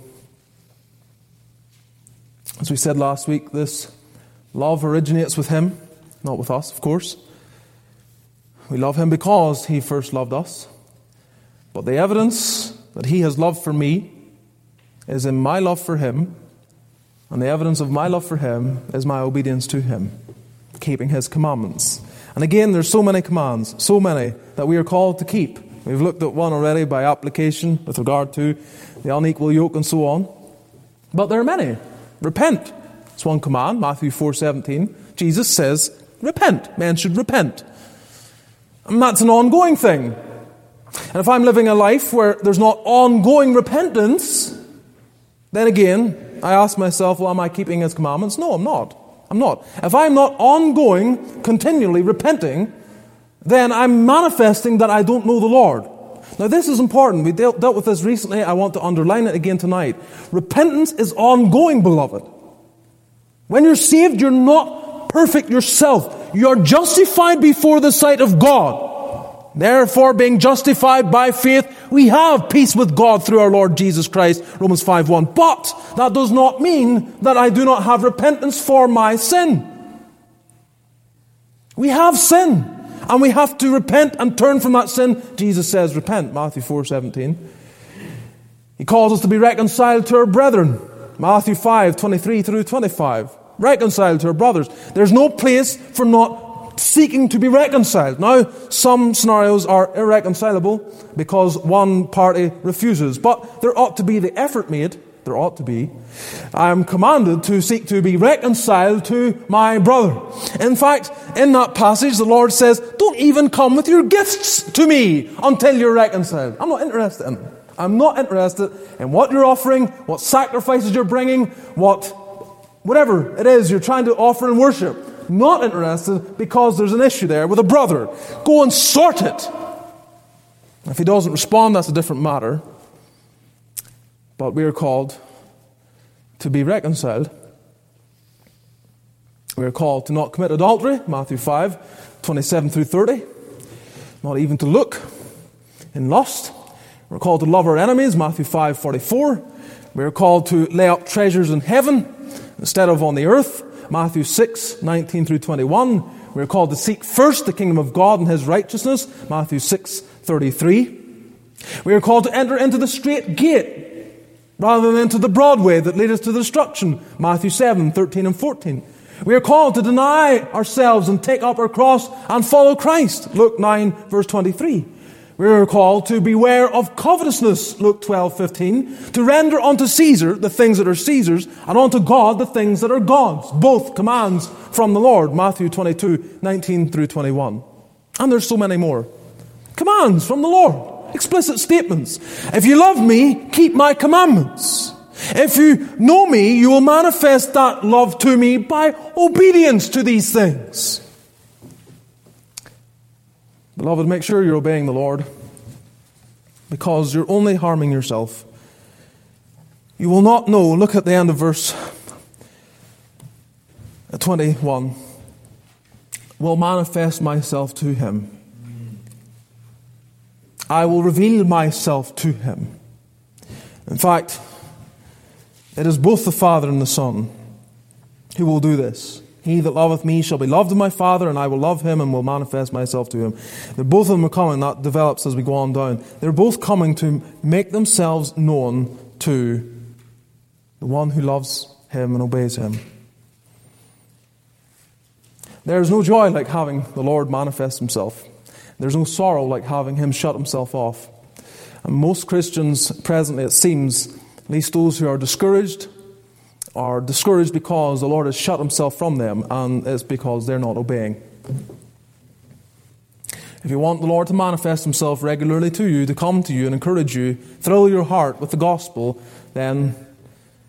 [SPEAKER 1] as we said last week, this love originates with Him, not with us, of course. We love Him because He first loved us. But the evidence that He has love for me is in my love for Him, and the evidence of my love for Him is my obedience to Him, keeping His commandments. And again, there's so many commands, so many that we are called to keep. We've looked at one already by application with regard to the unequal yoke and so on. But there are many. Repent. It's one command, Matthew 4:17. Jesus says, repent. Men should repent. And that's an ongoing thing. And if I'm living a life where there's not ongoing repentance, then again, I ask myself, well, am I keeping His commandments? No, I'm not. I'm not. If I'm not ongoing, continually repenting, then I'm manifesting that I don't know the Lord. Now this is important. We dealt with this recently. I want to underline it again tonight. Repentance is ongoing, beloved. When you're saved, you're not perfect yourself. You are justified before the sight of God. Therefore, being justified by faith, we have peace with God through our Lord Jesus Christ, Romans 5:1. But that does not mean that I do not have repentance for my sin. We have sin, and we have to repent and turn from that sin. Jesus says, repent, Matthew 4:17. He calls us to be reconciled to our brethren, Matthew 5:23 through 25. Reconciled to our brothers. There's no place for not seeking to be reconciled. Now, some scenarios are irreconcilable because one party refuses, but there ought to be the effort made. There ought to be. I am commanded to seek to be reconciled to my brother. In fact, in that passage, the Lord says, don't even come with your gifts to me until you're reconciled. I'm not interested in it. I'm not interested in what you're offering, what sacrifices you're bringing, whatever it is you're trying to offer in worship. Not interested because there's an issue there with a brother. Go and sort it. If he doesn't respond, that's a different matter. But we are called to be reconciled. We are called to not commit adultery, Matthew 5:27 through 30. Not even to look in lust. We're called to love our enemies, Matthew 5:44. We are called to lay up treasures in heaven instead of on the earth, Matthew 6:19 through 21. We're called to seek first the kingdom of God and His righteousness, Matthew 6:33. We are called to enter into the straight gate rather than into the broad way that leads us to destruction, Matthew 7:13 and 14. We are called to deny ourselves and take up our cross and follow Christ, Luke 9 verse 23. We are called to beware of covetousness, Luke 12:15, to render unto Caesar the things that are Caesar's, and unto God the things that are God's. Both commands from the Lord, Matthew 22:19 through 21. And there's so many more. Commands from the Lord. Explicit statements. If you love me, keep my commandments. If you know me, you will manifest that love to me by obedience to these things. Beloved, make sure you're obeying the Lord, because you're only harming yourself. You will not know, look at the end of verse 21, will manifest myself to him. I will reveal myself to him. In fact, it is both the Father and the Son who will do this. He that loveth me shall be loved of my Father, and I will love him and will manifest myself to him. Both of them are coming. That develops as we go on down. They're both coming to make themselves known to the one who loves him and obeys him. There is no joy like having the Lord manifest himself. There's no sorrow like having him shut himself off. And most Christians presently, it seems, at least those who are discouraged because the Lord has shut himself from them, and it's because they're not obeying. If you want the Lord to manifest himself regularly to you, to come to you and encourage you, thrill your heart with the gospel, then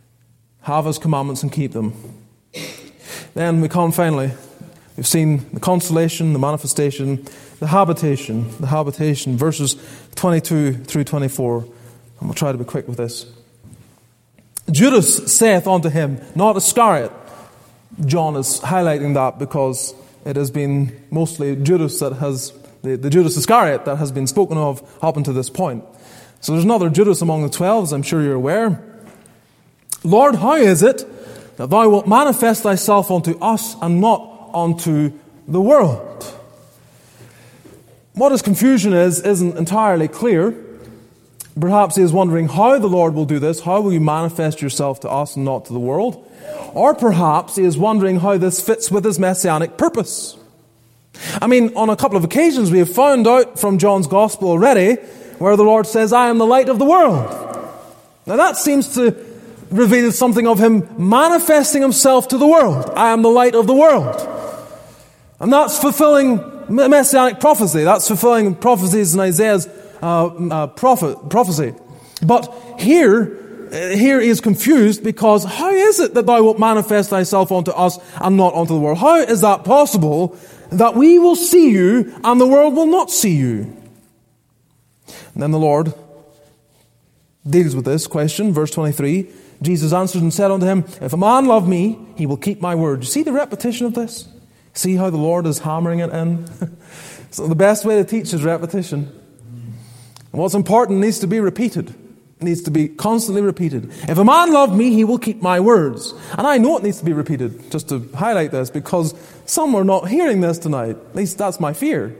[SPEAKER 1] have His commandments and keep them. Then we come finally. We've seen the consolation, the manifestation, the habitation, verses 22 through 24. And we'll try to be quick with this. Judas saith unto him, not Iscariot. John is highlighting that because it has been mostly Judas that has, the Judas Iscariot that has been spoken of up until this point. So there's another Judas among the 12, as I'm sure you're aware. Lord, how is it that thou wilt manifest thyself unto us and not unto the world? What his confusion isn't entirely clear. Perhaps he is wondering how the Lord will do this. How will you manifest yourself to us and not to the world? Or perhaps he is wondering how this fits with his messianic purpose. I mean, on a couple of occasions we have found out from John's Gospel already where the Lord says, I am the light of the world. Now that seems to reveal something of Him manifesting Himself to the world. I am the light of the world. And that's fulfilling messianic prophecy. That's fulfilling prophecies in Isaiah's prophecy. But here he is confused because how is it that thou wilt manifest thyself unto us and not unto the world? How is that possible that we will see you and the world will not see you? And then the Lord deals with this question. Verse 23, Jesus answered and said unto him, if a man love me, he will keep my word. You see the repetition of this? See how the Lord is hammering it in? So the best way to teach is repetition. And what's important needs to be repeated. It needs to be constantly repeated. If a man love me, he will keep my words. And I know it needs to be repeated, just to highlight this, because some are not hearing this tonight. At least that's my fear.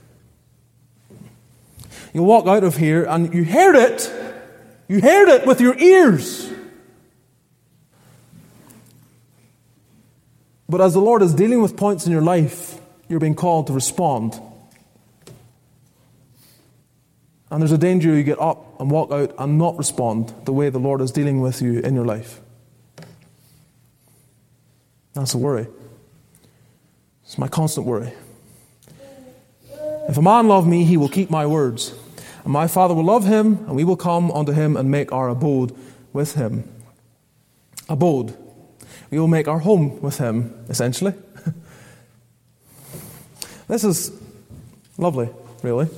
[SPEAKER 1] You walk out of here and you heard it. You heard it with your ears. But as the Lord is dealing with points in your life, you're being called to respond. And there's a danger you get up and walk out and not respond the way the Lord is dealing with you in your life. That's a worry. It's my constant worry. If a man love me, he will keep my words. And my Father will love him, and we will come unto him and make our abode with him. Abode. We will make our home with him, essentially. This is lovely, really.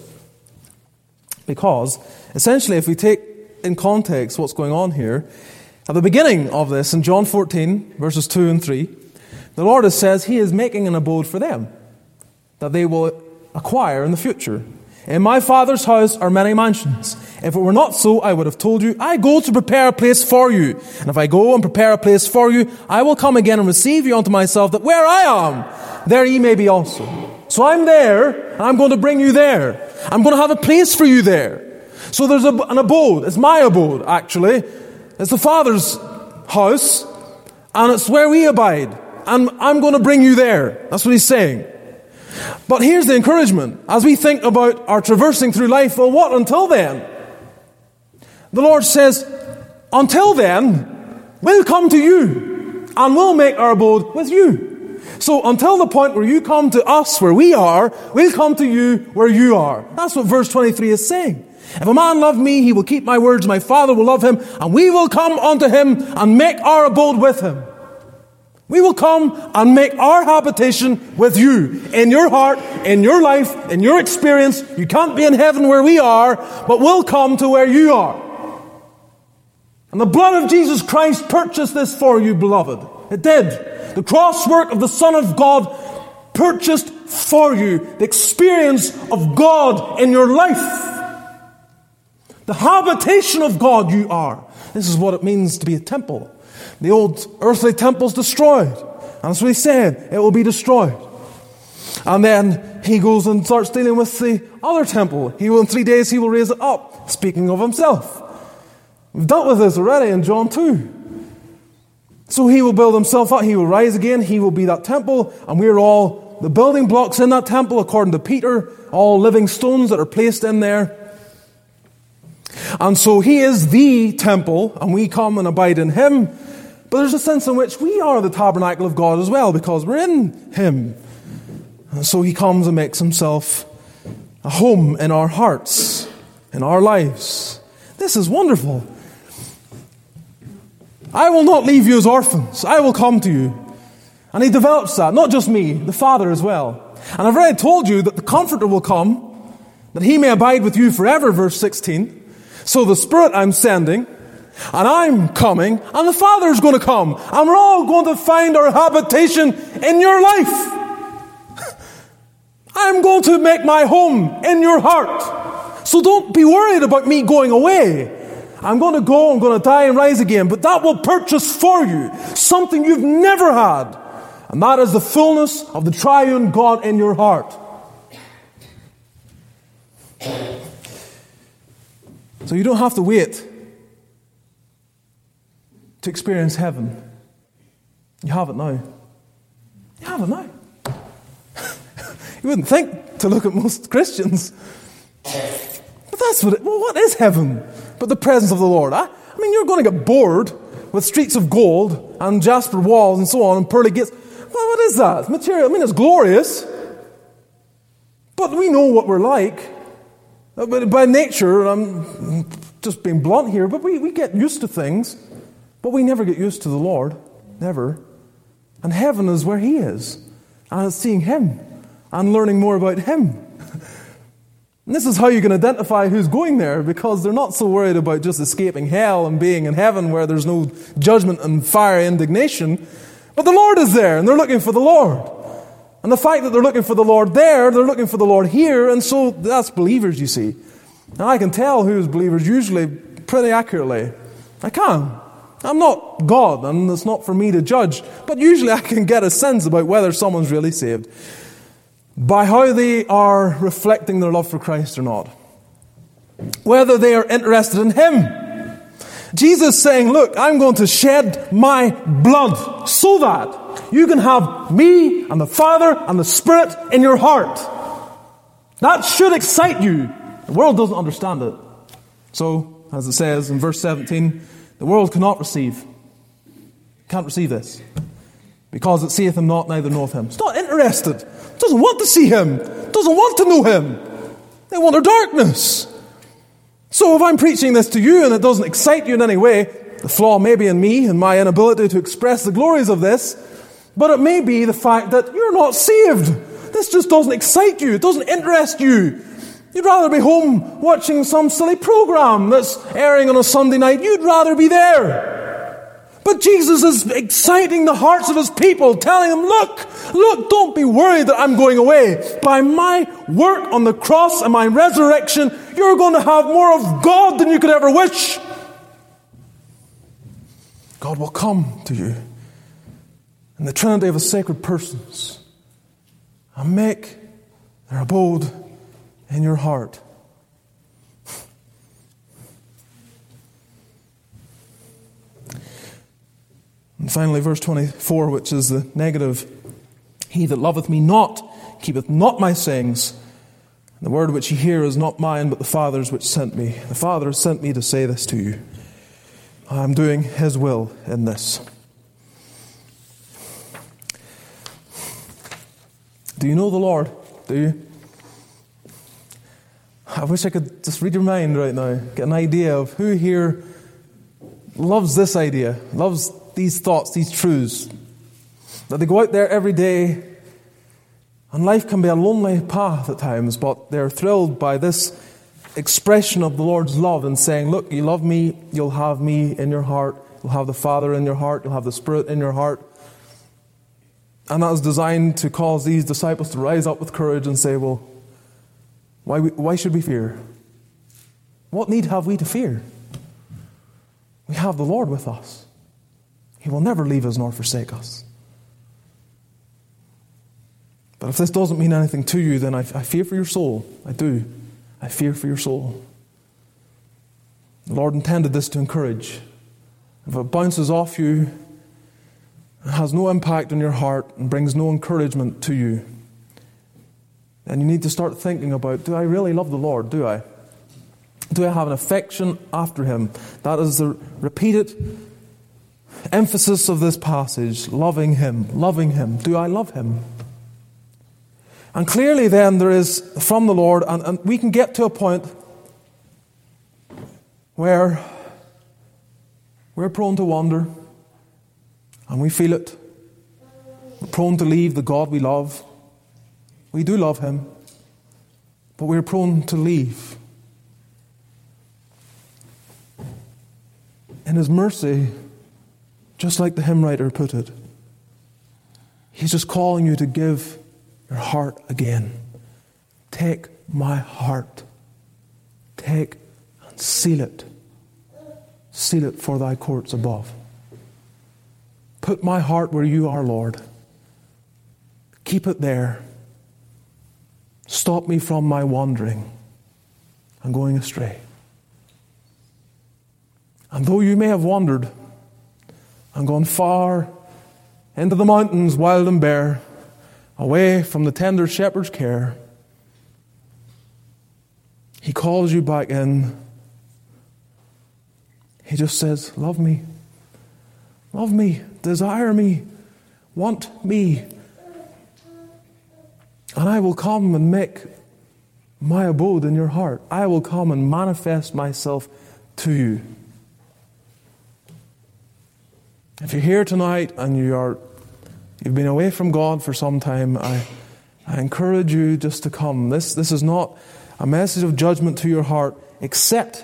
[SPEAKER 1] Because, essentially, if we take in context what's going on here, at the beginning of this, in John 14, verses 2 and 3, the Lord says He is making an abode for them that they will acquire in the future. In my Father's house are many mansions. If it were not so, I would have told you, I go to prepare a place for you. And if I go and prepare a place for you, I will come again and receive you unto myself, that where I am, there ye may be also. So I'm there, and I'm going to bring you there. I'm going to have a place for you there. So there's an abode. It's my abode, actually. It's the Father's house, and it's where we abide. And I'm going to bring you there. That's what He's saying. But here's the encouragement. As we think about our traversing through life, well, what until then? The Lord says, until then, we'll come to you, and we'll make our abode with you. So until the point where you come to us where we are, we'll come to you where you are. That's what verse 23 is saying. If a man love me, he will keep my words, my Father will love him, and we will come unto him and make our abode with him. We will come and make our habitation with you, in your heart, in your life, in your experience. You can't be in heaven where we are, but we'll come to where you are. And the blood of Jesus Christ purchased this for you, beloved. It did. The cross work of the Son of God purchased for you the experience of God in your life. The habitation of God you are. This is what it means to be a temple. The old earthly temple's destroyed. And that's what He said. It will be destroyed. And then He goes and starts dealing with the other temple. He will, in 3 days, He will raise it up. Speaking of Himself. We've dealt with this already in John 2. So He will build Himself up. He will rise again. He will be that temple. And we're all the building blocks in that temple, according to Peter. All living stones that are placed in there. And so He is the temple. And we come and abide in Him. But there's a sense in which we are the tabernacle of God as well, because we're in Him. And so He comes and makes Himself a home in our hearts, in our lives. This is wonderful. I will not leave you as orphans. I will come to you. And he develops that, not just me, the Father as well. And I've already told you that the Comforter will come, that he may abide with you forever, verse 16. So the Spirit I'm sending, and I'm coming, and the Father's going to come. And we're all going to find our habitation in your life. I'm going to make my home in your heart. So don't be worried about me going away. I'm going to go, I'm going to die and rise again. But that will purchase for you something you've never had. And that is the fullness of the triune God in your heart. So you don't have to wait to experience heaven. You have it now. You have it now. You wouldn't think to look at most Christians. But that's what is heaven but the presence of the Lord? I mean, you're going to get bored with streets of gold and jasper walls and so on and pearly gates. Well, what is that? It's material. I mean, it's glorious. But we know what we're like. By nature, I'm just being blunt here, but we get used to things. But we never get used to the Lord. Never. And heaven is where He is. And it's seeing Him and learning more about Him. And this is how you can identify who's going there, because they're not so worried about just escaping hell and being in heaven where there's no judgment and fire indignation. But the Lord is there, and they're looking for the Lord. And the fact that they're looking for the Lord there, they're looking for the Lord here, and so that's believers, you see. And I can tell who's believers usually pretty accurately. I can. I'm not God, and it's not for me to judge, but usually I can get a sense about whether someone's really saved by how they are reflecting their love for Christ or not. Whether they are interested in Him. Jesus saying, look, I'm going to shed my blood so that you can have me and the Father and the Spirit in your heart. That should excite you. The world doesn't understand it. So, as it says in verse 17, the world cannot receive. Can't receive this. Because it seeth Him not, neither knoweth Him. It's not interested. It doesn't want to see Him. It doesn't want to know Him. They want their darkness. So if I'm preaching this to you and it doesn't excite you in any way, the flaw may be in me and my inability to express the glories of this, but it may be the fact that you're not saved. This just doesn't excite you. It doesn't interest you. You'd rather be home watching some silly program that's airing on a Sunday night. You'd rather be there. But Jesus is exciting the hearts of His people, telling them, look, don't be worried that I'm going away. By my work on the cross and my resurrection, you're going to have more of God than you could ever wish. God will come to you in the Trinity of His sacred persons and make their abode in your heart. And finally, verse 24, which is the negative. He that loveth me not, keepeth not my sayings. The word which ye hear is not mine, but the Father's which sent me. The Father has sent me to say this to you. I am doing His will in this. Do you know the Lord? Do you? I wish I could just read your mind right now, get an idea of who here loves this idea, loves these thoughts, these truths, that they go out there every day, and life can be a lonely path at times, but they're thrilled by this expression of the Lord's love and saying, look, you love me, you'll have me in your heart, you'll have the Father in your heart, you'll have the Spirit in your heart. And that was designed to cause these disciples to rise up with courage and say, well, why should we fear? What need have we to fear? We have the Lord with us. He will never leave us nor forsake us. But if this doesn't mean anything to you, then I fear for your soul. I do. I fear for your soul. The Lord intended this to encourage. If it bounces off you, it has no impact on your heart and brings no encouragement to you, then you need to start thinking about, do I really love the Lord? Do I? Do I have an affection after Him? That is the repeated emphasis of this passage, loving Him, loving Him. Do I love Him? And clearly then there is from the Lord, and we can get to a point where we're prone to wander. And we feel it. We're prone to leave the God we love. We do love Him, but we're prone to leave. In His mercy, just like the hymn writer put it, He's just calling you to give your heart again. Take my heart. Take and seal it. Seal it for thy courts above. Put my heart where you are, Lord. Keep it there. Stop me from my wandering and going astray. And though you may have wandered and gone far into the mountains wild and bare, away from the tender shepherd's care, He calls you back in. He just says, love me. Love me. Desire me. Want me. And I will come and make my abode in your heart. I will come and manifest myself to you. If you're here tonight and you've been away from God for some time, I encourage you just to come. This is not a message of judgment to your heart, except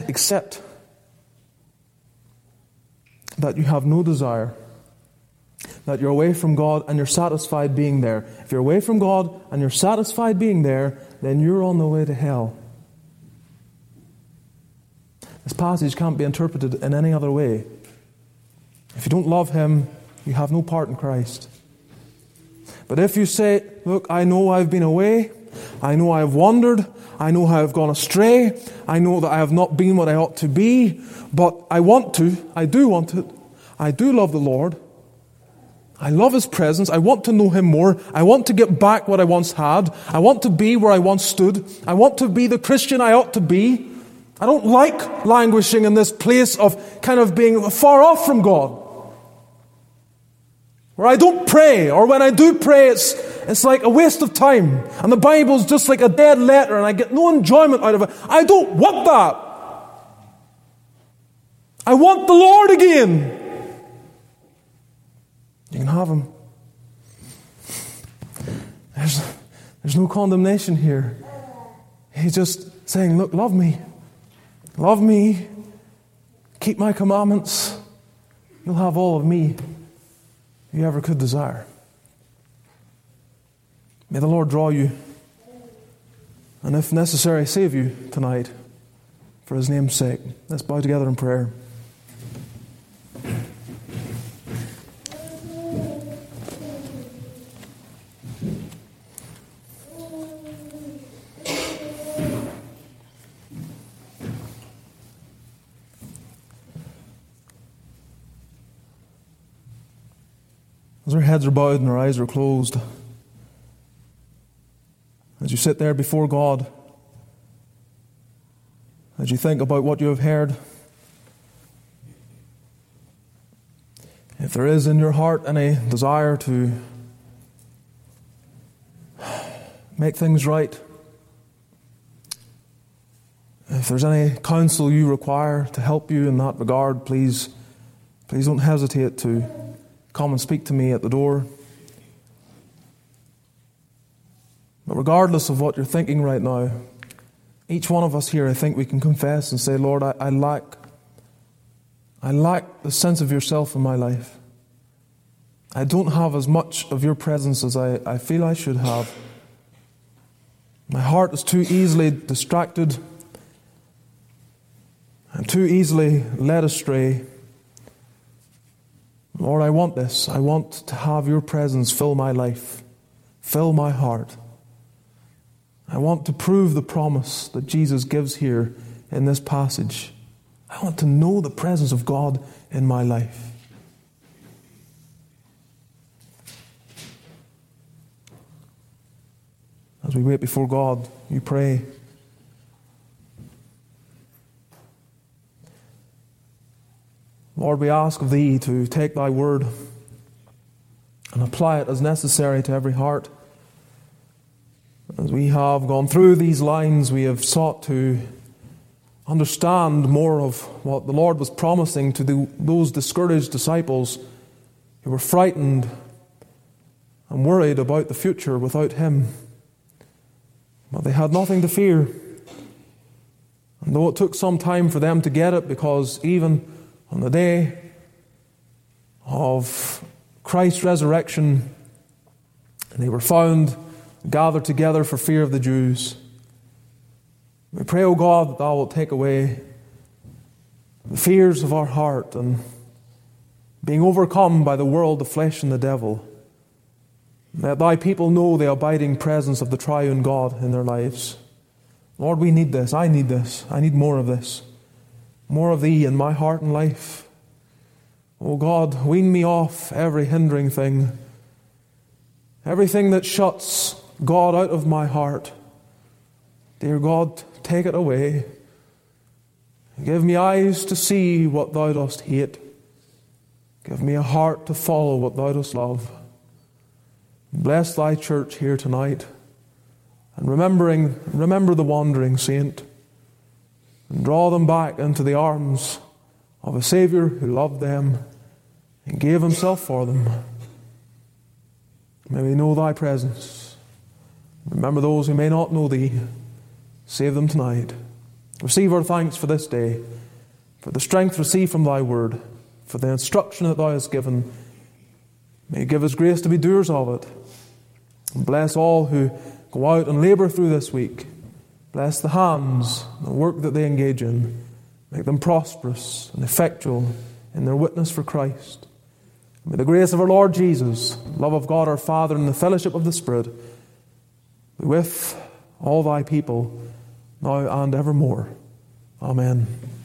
[SPEAKER 1] that you have no desire, that you're away from God and you're satisfied being there. If you're away from God and you're satisfied being there, then you're on the way to hell. This passage can't be interpreted in any other way. If you don't love Him, you have no part in Christ. But if you say, look, I know I've been away, I know I've wandered, I know how I've gone astray, I know that I have not been what I ought to be, but I do want it, I do love the Lord, I love His presence, I want to know Him more, I want to get back what I once had, I want to be where I once stood, I want to be the Christian I ought to be. I don't like languishing in this place of kind of being far off from God, where I don't pray, or when I do pray, it's like a waste of time. And the Bible's just like a dead letter, and I get no enjoyment out of it. I don't want that. I want the Lord again. You can have Him. There's no condemnation here. He's just saying, look, love me. Love me. Keep my commandments. You'll have all of me you ever could desire. May the Lord draw you, and if necessary, save you tonight for His name's sake. Let's bow together in prayer. As our heads are bowed and our eyes are closed, as you sit there before God, as you think about what you have heard, if there is in your heart any desire to make things right, if there's any counsel you require to help you in that regard, please don't hesitate to come and speak to me at the door. But regardless of what you're thinking right now, each one of us here, I think we can confess and say, Lord, I lack the sense of yourself in my life. I don't have as much of your presence as I feel I should have. My heart is too easily distracted. I'm too easily led astray. Lord, I want this. I want to have your presence fill my life, fill my heart. I want to prove the promise that Jesus gives here in this passage. I want to know the presence of God in my life. As we wait before God, you pray. Lord, we ask of Thee to take Thy word and apply it as necessary to every heart. As we have gone through these lines, we have sought to understand more of what the Lord was promising to those discouraged disciples who were frightened and worried about the future without him. But they had nothing to fear. And though it took some time for them to get it, because even on the day of Christ's resurrection, they were found gathered together for fear of the Jews. We pray, O God, that Thou wilt take away the fears of our heart, and being overcome by the world, the flesh, and the devil, let Thy people know the abiding presence of the triune God in their lives. Lord, we need this. I need this. I need more of this. More of Thee in my heart and life. O God, wean me off every hindering thing, everything that shuts God out of my heart. Dear God, take it away. Give me eyes to see what Thou dost hate. Give me a heart to follow what Thou dost love. Bless Thy church here tonight. And remember the wandering saint. And draw them back into the arms of a Saviour who loved them and gave Himself for them. May we know Thy presence. Remember those who may not know Thee. Save them tonight. Receive our thanks for this day, for the strength received from Thy word, for the instruction that Thou hast given. May You give us grace to be doers of it. And bless all who go out and labour through this week. Bless the hands, the work that they engage in. Make them prosperous and effectual in their witness for Christ. May the grace of our Lord Jesus, the love of God our Father, and the fellowship of the Spirit be with all Thy people, now and evermore. Amen.